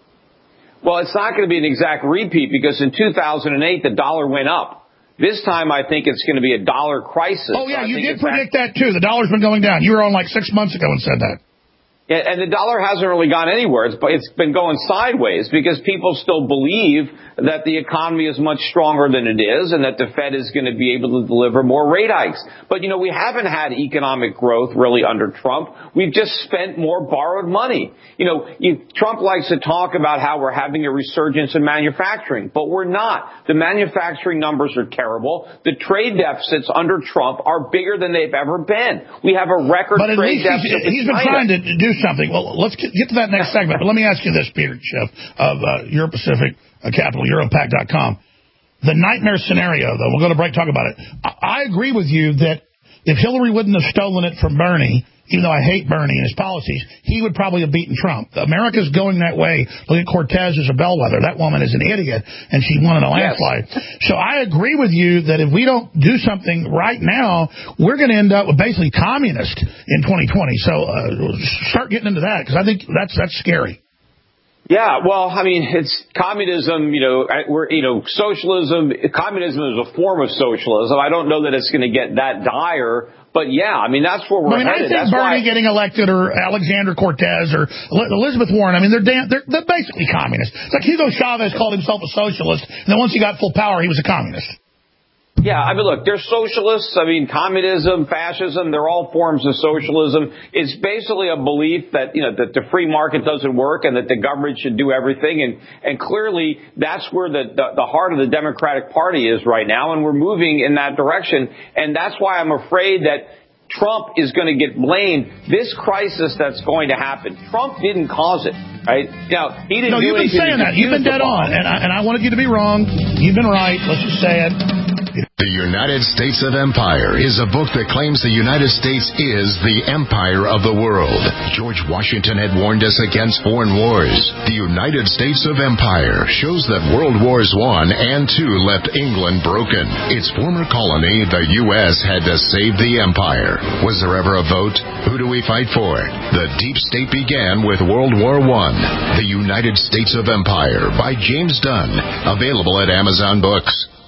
Well, it's not going to be an exact repeat because in two thousand eight, the dollar went up. This time, I think it's going to be a dollar crisis. Oh, yeah, you did predict that, too. The dollar's been going down. You were on like six months ago and said that. Yeah, and the dollar hasn't really gone anywhere. It's, it's been going sideways because people still believe that the economy is much stronger than it is and that the Fed is going to be able to deliver more rate hikes. But, you know, we haven't had economic growth really under Trump. We've just spent more borrowed money. You know, you, Trump likes to talk about how we're having a resurgence in manufacturing, but we're not. The manufacturing numbers are terrible. The trade deficits under Trump are bigger than they've ever been. We have a record but at trade least deficit. He's, he's been trying to do something. Well, let's get, get to that next segment. But let me ask you this, Peter Schiff of uh, Europe Pacific uh, Capital, Europac dot com. The nightmare scenario, though, we'll go to break, talk about it. I, I agree with you that if Hillary wouldn't have stolen it from Bernie, even though I hate Bernie and his policies, he would probably have beaten Trump. America's going that way. Look at Cortez as a bellwether. That woman is an idiot, and she won in a landslide. Yes. So I agree with you that if we don't do something right now, we're going to end up with basically communist in twenty twenty. So uh, start getting into that, because I think that's that's scary. Yeah, well, I mean, it's communism, you know, we're, you know, socialism, communism is a form of socialism. I don't know that it's going to get that dire, but yeah, I mean, that's where we're I mean, headed. I think that's Bernie why... getting elected or Alexander Cortez or Elizabeth Warren, I mean, they're, damn, they're, they're basically communists. It's like Hugo Chavez called himself a socialist, and then once he got full power, he was a communist. Yeah, I mean, look, they're socialists. I mean, communism, fascism, they're all forms of socialism. It's basically a belief that, you know, that the free market doesn't work and that the government should do everything. And, and clearly that's where the, the, the heart of the Democratic Party is right now. And we're moving in that direction. And that's why I'm afraid that Trump is going to get blamed. This crisis that's going to happen, Trump didn't cause it, right? Now, he didn't no, do you've been saying that. You've been dead on. And I, and I wanted you to be wrong. You've been right. Let's just say it. The United States of Empire is a book that claims the United States is the empire of the world. George Washington had warned us against foreign wars. The United States of Empire shows that World Wars One and Two left England broken. Its former colony, the U S, had to save the empire. Was there ever a vote? Who do we fight for? The deep state began with World War One. The United States of Empire by James Dunn. Available at Amazon Books.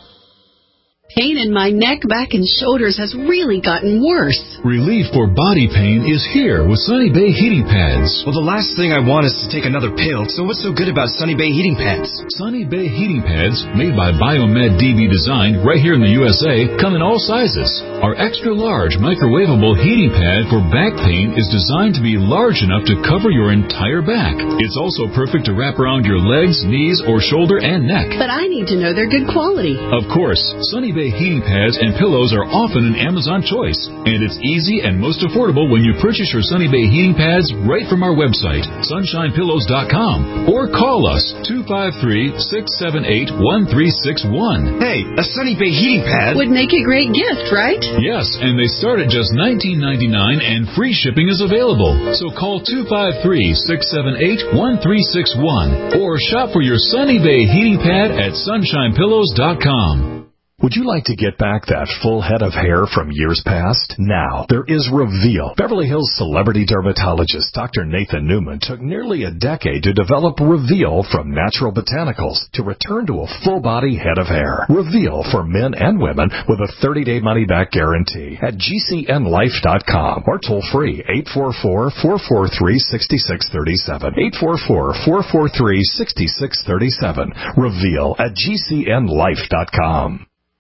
Pain in my neck, back, and shoulders has really gotten worse. Relief for body pain is here with Sunny Bay Heating Pads. Well, the last thing I want is to take another pill, so what's so good about Sunny Bay Heating Pads? Sunny Bay Heating Pads, made by Biomed D B Design right here in the U S A, come in all sizes. Our extra-large microwavable heating pad for back pain is designed to be large enough to cover your entire back. It's also perfect to wrap around your legs, knees, or shoulder and neck. But I need to know they're good quality. Of course, Sunny Bay Bay heating pads and pillows are often an Amazon choice, and it's easy and most affordable when you purchase your Sunny Bay heating pads right from our website, sunshine pillows dot com, or call us two five three, six seven eight, one three six one. Hey, a Sunny Bay heating pad would make a great gift, right? Yes, and they start at just nineteen ninety-nine, and free shipping is available. So call two five three, six seven eight, one three six one or shop for your Sunny Bay heating pad at sunshine pillows dot com. Would you like to get back that full head of hair from years past? Now, there is Reveal. Beverly Hills celebrity dermatologist Doctor Nathan Newman took nearly a decade to develop Reveal from natural botanicals to return to a full-body head of hair. Reveal for men and women with a thirty-day money-back guarantee at G C N life dot com or toll-free eight four four, four four three, six six three seven. eight four four, four four three, six six three seven. Reveal at G C N life dot com.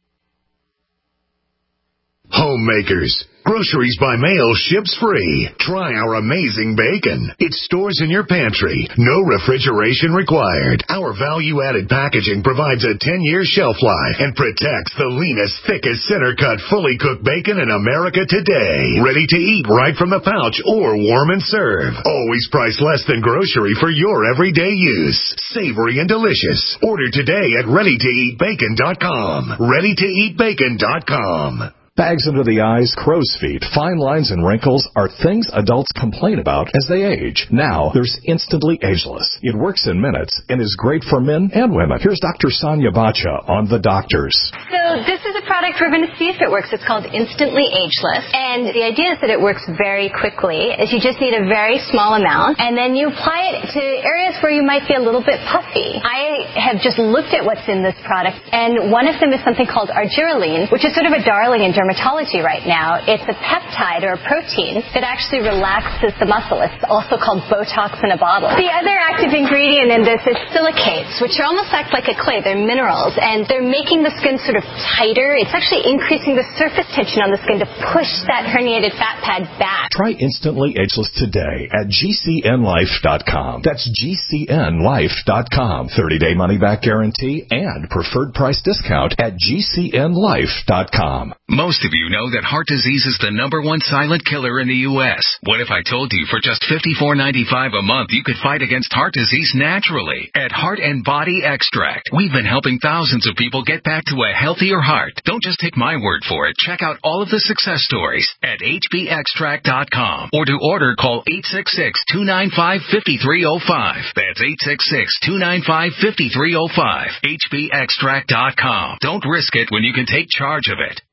Homemakers. Groceries by mail ships free. Try our amazing bacon. It stores in your pantry. No refrigeration required. Our value-added packaging provides a ten-year shelf life and protects the leanest, thickest, center-cut, fully cooked bacon in America today. Ready to eat right from the pouch or warm and serve. Always priced less than grocery for your everyday use. Savory and delicious. Order today at ready to eat bacon dot com. ready to eat bacon dot com. Bags under the eyes, crow's feet, fine lines, and wrinkles are things adults complain about as they age. Now, there's Instantly Ageless. It works in minutes and is great for men and women. Here's Doctor Sonia Bacha on The Doctors. So this is a product we're going to see if it works. It's called Instantly Ageless. And the idea is that it works very quickly. Is you just need a very small amount, and then you apply it to areas where you might be a little bit puffy. I have just looked at what's in this product, and one of them is something called argireline, which is sort of a darling in dermatology right now. It's a peptide or a protein that actually relaxes the muscle. It's also called Botox in a bottle. The other active ingredient in this is silicates, which are almost act like a clay. They're minerals, and they're making the skin sort of tighter. It's actually increasing the surface tension on the skin to push that herniated fat pad back. Try Instantly Ageless today at G C N life dot com. That's G C N life dot com. thirty-day money-back guarantee and preferred price discount at G C N life dot com. Most of you know that heart disease is the number one silent killer in the U S What if I told you for just fifty-four ninety-five a month you could fight against heart disease naturally? At Heart and Body Extract, we've been helping thousands of people get back to a healthier heart. Don't just take my word for it. Check out all of the success stories at H B extract dot com, or to order, call eight six six, two nine five, five three zero five. That's eight six six, two nine five, five three zero five. H B extract dot com. Don't risk it when you can take charge of it.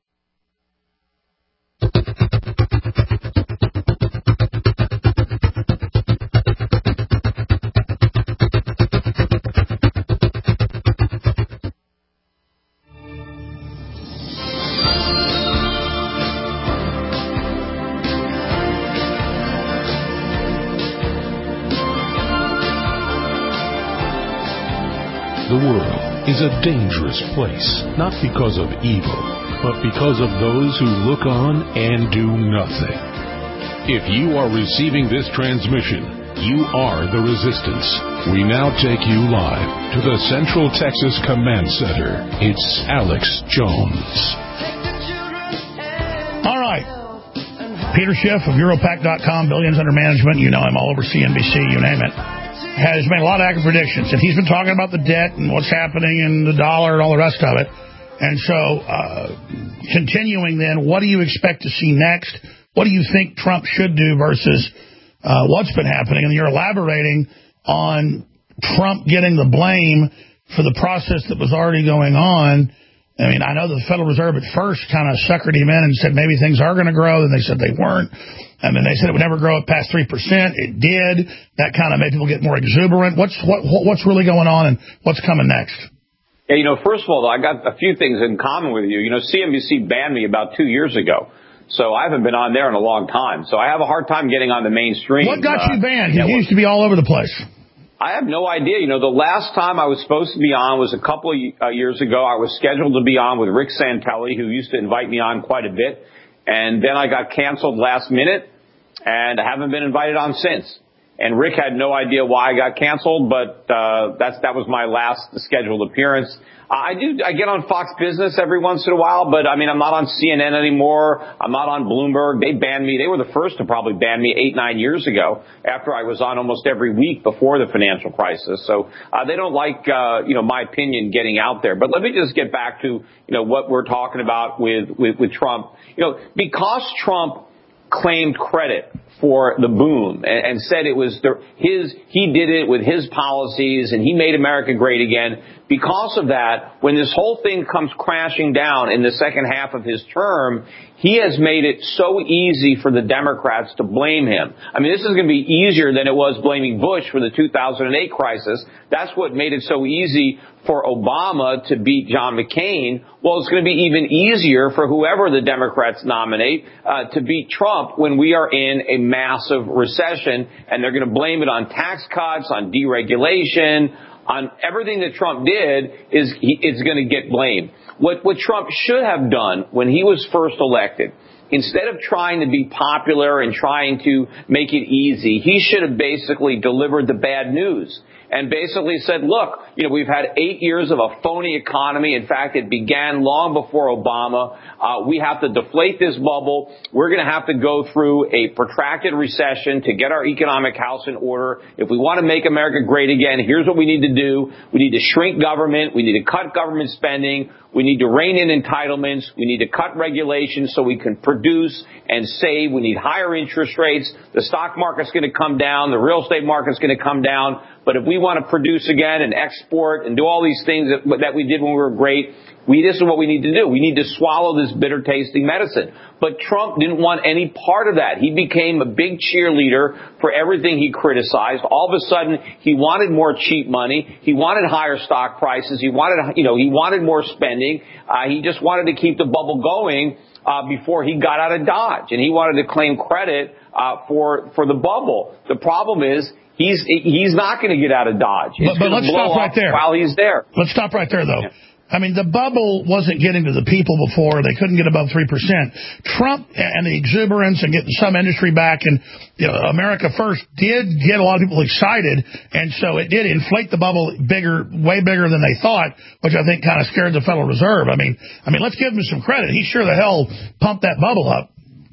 The world is a dangerous place, not because of evil, but because of those who look on and do nothing. If you are receiving this transmission, you are the resistance. We now take you live to the Central Texas Command Center. It's Alex Jones. All right. Peter Schiff of Europac dot com, Billions Under Management. You know him all over C N B C, you name it. Has made a lot of accurate predictions. And he's been talking about the debt and what's happening and the dollar and all the rest of it. And so, uh, continuing then, what do you expect to see next? What do you think Trump should do versus uh, what's been happening? And you're elaborating on Trump getting the blame for the process that was already going on. I mean, I know the Federal Reserve at first kind of suckered him in and said maybe things are going to grow. Then they said they weren't. And then they said it would never grow up past three percent. It did. That kind of made people get more exuberant. What's what, what's really going on and what's coming next? Yeah, you know, first of all, I got a few things in common with you. You know, C N B C banned me about two years ago. So I haven't been on there in a long time. So I have a hard time getting on the mainstream. What got uh, you banned? You network. used to be all over the place. I have no idea. You know, the last time I was supposed to be on was a couple of uh, years ago. I was scheduled to be on with Rick Santelli, who used to invite me on quite a bit. And then I got canceled last minute, and I haven't been invited on since. And Rick had no idea why I got canceled, but uh, that's that was my last scheduled appearance. I do. I get on Fox Business every once in a while, but I mean, I'm not on C N N anymore. I'm not on Bloomberg. They banned me. They were the first to probably ban me eight, nine years ago after I was on almost every week before the financial crisis. So uh, they don't like, uh, you know, my opinion getting out there. But let me just get back to, you know, what we're talking about with, with, with Trump. You know, because Trump claimed credit for the boom and, and said it was the, his, he did it with his policies and he made America great again. Because of that, when this whole thing comes crashing down in the second half of his term, he has made it so easy for the Democrats to blame him. I mean, this is going to be easier than it was blaming Bush for the two thousand eight crisis. That's what made it so easy for Obama to beat John McCain. Well, it's going to be even easier for whoever the Democrats nominate uh, to beat Trump when we are in a massive recession, and they're going to blame it on tax cuts, on deregulation, on everything that Trump did is he, is going to get blamed. What, what Trump should have done when he was first elected, instead of trying to be popular and trying to make it easy, he should have basically delivered the bad news and basically said, look, you know, we've had eight years of a phony economy. In fact, it began long before Obama. Uh, we have to deflate this bubble. We're going to have to go through a protracted recession to get our economic house in order. If we want to make America great again, here's what we need to do. We need to shrink government. We need to cut government spending. We need to rein in entitlements. We need to cut regulations so we can produce and save. We need higher interest rates. The stock market's going to come down. The real estate market's going to come down. But if we want to produce again and export and do all these things that, that we did when we were great, we, this is what we need to do. We need to swallow this bitter-tasting medicine. But Trump didn't want any part of that. He became a big cheerleader for everything he criticized. All of a sudden, he wanted more cheap money. He wanted higher stock prices. He wanted, you know, he wanted more spending. Uh, he just wanted to keep the bubble going uh, before he got out of Dodge, and he wanted to claim credit uh, for for the bubble. The problem is, he's he's not going to get out of Dodge. It's but, but let's blow stop right there while he's there. Let's stop right there, though. Yeah. I mean, the bubble wasn't getting to the people before. They couldn't get above three percent. Trump and the exuberance and getting some industry back and, you know, America First did get a lot of people excited. And so it did inflate the bubble bigger, way bigger than they thought, which I think kind of scared the Federal Reserve. I mean, I mean, let's give him some credit. He sure the hell pumped that bubble up.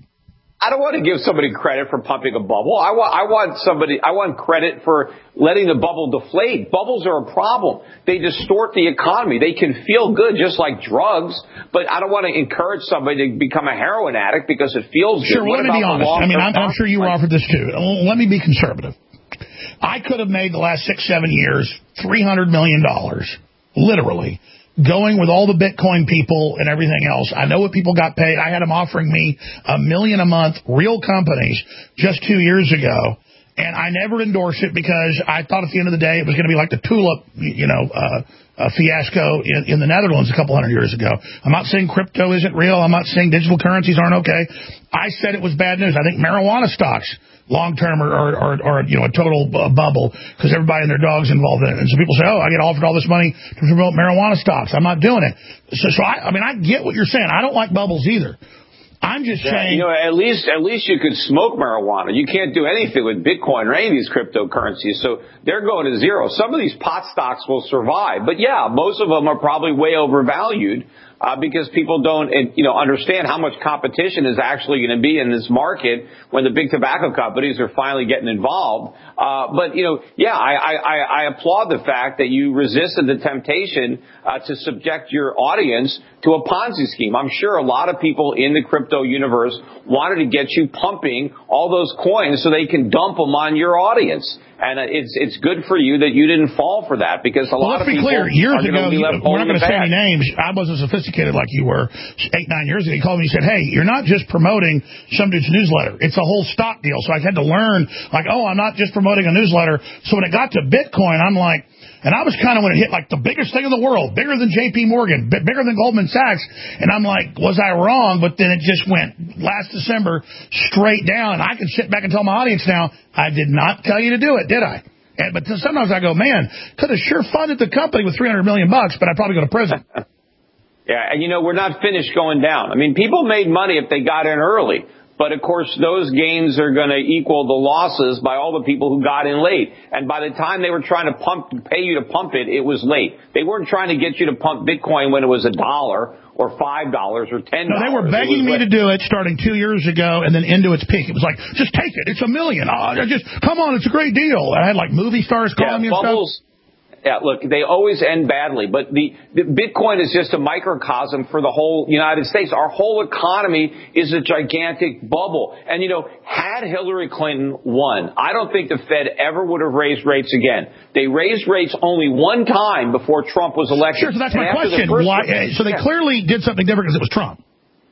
I don't want to give somebody credit for pumping a bubble. I want, I want somebody, I want credit for letting the bubble deflate. Bubbles are a problem. They distort the economy. They can feel good just like drugs, but I don't want to encourage somebody to become a heroin addict because it feels good. Sure, well, let me be honest. I mean, I'm, I'm sure you were offered this too. Let me be conservative. I could have made the last six, seven years three hundred million dollars, literally, going with all the Bitcoin people and everything else. I know what people got paid. I had them offering me a million a month, real companies, just two years ago. And I never endorsed it because I thought at the end of the day it was going to be like the tulip, you know, uh, uh, fiasco in, in the Netherlands a couple hundred years ago. I'm not saying crypto isn't real. I'm not saying digital currencies aren't okay. I said it was bad news. I think marijuana stocks long-term or, or, or, or, you know, a total uh, bubble because everybody and their dog's involved in it. And so people say, oh, I get offered all this money to promote marijuana stocks. I'm not doing it. So, so I, I mean, I get what you're saying. I don't like bubbles either. I'm just yeah, saying. You know, at least at least you could smoke marijuana. You can't do anything with Bitcoin or any of these cryptocurrencies. So they're going to zero. Some of these pot stocks will survive. But, yeah, most of them are probably way overvalued. Uh, because people don't, you know, understand how much competition is actually going to be in this market when the big tobacco companies are finally getting involved. Uh, but, you know, yeah, I, I, I applaud the fact that you resisted the temptation uh, to subject your audience to a Ponzi scheme. I'm sure a lot of people in the crypto universe wanted to get you pumping all those coins so they can dump them on your audience. And it's it's good for you that you didn't fall for that because a well, lot of people people are going to be clear. Years ago, be you, we're not going to say any names. I wasn't sophisticated like you were eight, nine years ago. He called me and said, hey, you're not just promoting some dude's newsletter. It's a whole stock deal. So I had to learn, like, oh, I'm not just promoting a newsletter. So when it got to Bitcoin, I'm like, and I was kind of when it hit like the biggest thing in the world, bigger than J P Morgan, bigger than Goldman Sachs. And I'm like, was I wrong? But then it just went last December straight down. And I can sit back and tell my audience now, I did not tell you to do it, did I? And, but sometimes I go, man, could have sure funded the company with three hundred million bucks, but I'd probably go to prison. Yeah, and you know, we're not finished going down. I mean, people made money if they got in early. But, of course, those gains are going to equal the losses by all the people who got in late. And by the time they were trying to pump, pay you to pump it, it was late. They weren't trying to get you to pump Bitcoin when it was a dollar or five dollars or ten dollars. No, they were begging me to do it starting two years ago and then into its peak. It was like, just take it. It's a million. Oh, just come on. It's a great deal. I had like movie stars calling yeah, me and bubbles, stuff. Yeah, look, they always end badly, but the, the Bitcoin is just a microcosm for the whole United States. Our whole economy is a gigantic bubble. And, you know, had Hillary Clinton won, I don't think the Fed ever would have raised rates again. They raised rates only one time before Trump was elected. Sure, so that's my question. Why, so they yeah. clearly did something different because it was Trump.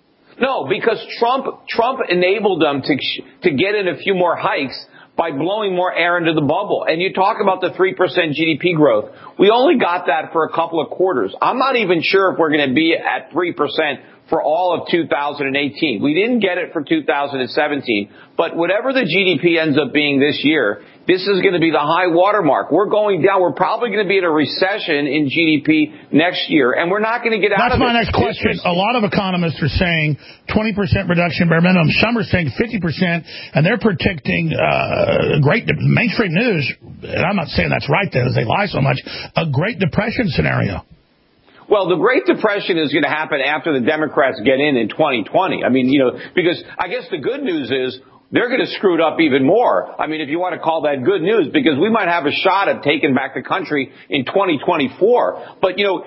No, because Trump Trump enabled them to to get in a few more hikes by blowing more air into the bubble. And you talk about the three percent G D P growth. We only got that for a couple of quarters. I'm not even sure if we're going to be at three percent for all of two thousand eighteen. We didn't get it for two thousand seventeen. But whatever the G D P ends up being this year, this is going to be the high watermark. We're going down. We're probably going to be in a recession in G D P next year, and we're not going to get out That's of it. That's my next question. A lot of economists are saying twenty percent reduction bare minimum. Some are saying fifty percent, and they're predicting uh, great mainstream news, and I'm not saying that's right, then, as they lie so much, a Great Depression scenario. Well, the Great Depression is going to happen after the Democrats get in in twenty twenty. I mean, you know, because I guess the good news is they're going to screw it up even more. I mean, if you want to call that good news, because we might have a shot at taking back the country in twenty twenty-four. But, you know,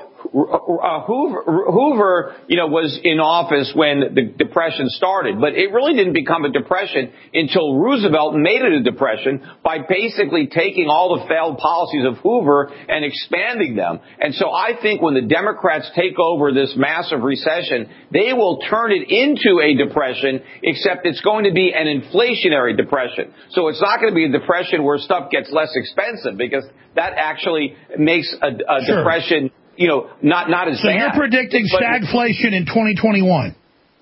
uh, Hoover, Hoover, you know, was in office when the Depression started, but it really didn't become a depression until Roosevelt made it a depression by basically taking all the failed policies of Hoover and expanding them. And so I think when the Democrats take over this massive recession, they will turn it into a depression, except it's going to be an inflationary depression. So it's not going to be a depression where stuff gets less expensive, because that actually makes a, a sure. depression, you know, not, not as so bad. So you're predicting but, stagflation in twenty twenty-one.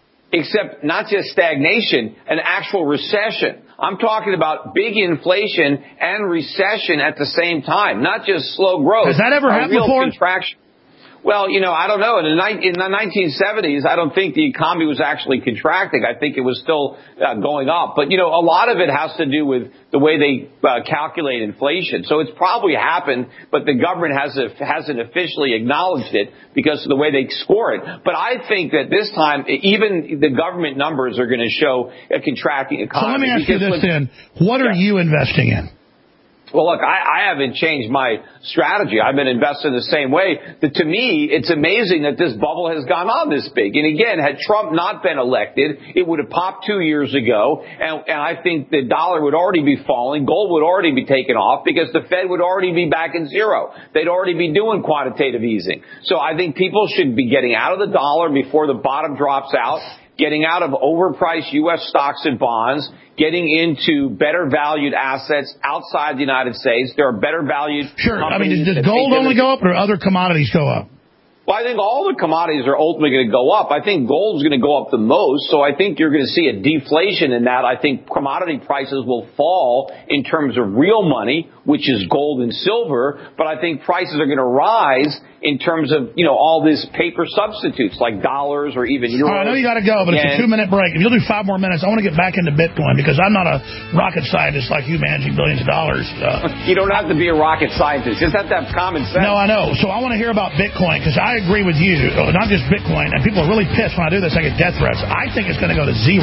Except not just stagnation, an actual recession. I'm talking about big inflation and recession at the same time, not just slow growth. Has that ever happened before? Contraction. Well, you know, I don't know. In the, in the nineteen seventies, I don't think the economy was actually contracting. I think it was still uh, going up. But, you know, a lot of it has to do with the way they uh, calculate inflation. So it's probably happened, but the government has a, hasn't officially acknowledged it because of the way they score it. But I think that this time, even the government numbers are going to show a contracting economy. So let me ask you this then. What are yeah. you investing in? Well, look, I, I haven't changed my strategy. I've been investing the same way. But to me, it's amazing that this bubble has gone on this big. And again, had Trump not been elected, it would have popped two years ago. And, and I think the dollar would already be falling. Gold would already be taken off because the Fed would already be back in zero. They'd already be doing quantitative easing. So I think people should be getting out of the dollar before the bottom drops out, getting out of overpriced U S stocks and bonds, getting into better valued assets outside the United States. There are better valued Sure. I mean, does gold only go up or other commodities go up? Well, I think all the commodities are ultimately going to go up. I think gold's going to go up the most, so I think you're going to see a deflation in that. I think commodity prices will fall in terms of real money, which is gold and silver, but I think prices are going to rise in terms of, you know, all these paper substitutes like dollars or even euros. I know you got to go, but it's a two-minute break. If you'll do five more minutes, I want to get back into Bitcoin because I'm not a rocket scientist like you managing billions of dollars. Uh, you don't have to be a rocket scientist. You just have to have common sense. No, I know. So I want to hear about Bitcoin because I agree with you, not just Bitcoin, and people are really pissed when I do this. I get death threats. I think it's going to go to zero.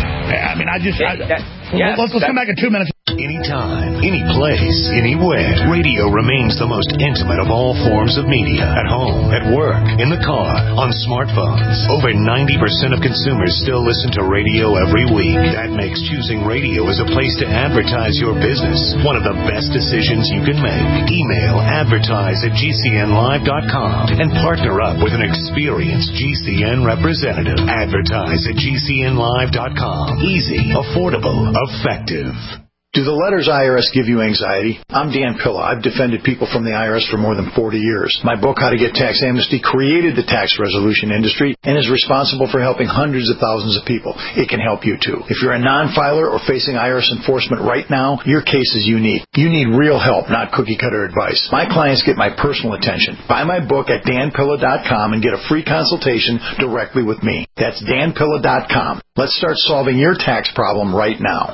I mean, I just... I, that, yes, let's let's come back in two minutes. Anytime, any place, anywhere. Radio remains the most intimate of all forms of media. At home, at work, in the car, on smartphones. Over ninety percent of consumers still listen to radio every week. That makes choosing radio as a place to advertise your business one of the best decisions you can make. Email advertise at G C N live dot com and partner up with an experienced G C N representative. Advertise at G C N live dot com. Easy, affordable, effective. Do the letters I R S give you anxiety? I'm Dan Pilla. I've defended people from the I R S for more than forty years. My book, How to Get Tax Amnesty, created the tax resolution industry and is responsible for helping hundreds of thousands of people. It can help you too. If you're a non-filer or facing I R S enforcement right now, your case is unique. You need real help, not cookie-cutter advice. My clients get my personal attention. Buy my book at dan pilla dot com and get a free consultation directly with me. That's dan pilla dot com. Let's start solving your tax problem right now.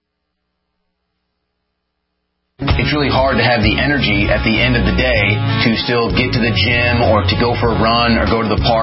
It's really hard to have the energy at the end of the day to still get to the gym or to go for a run or go to the park.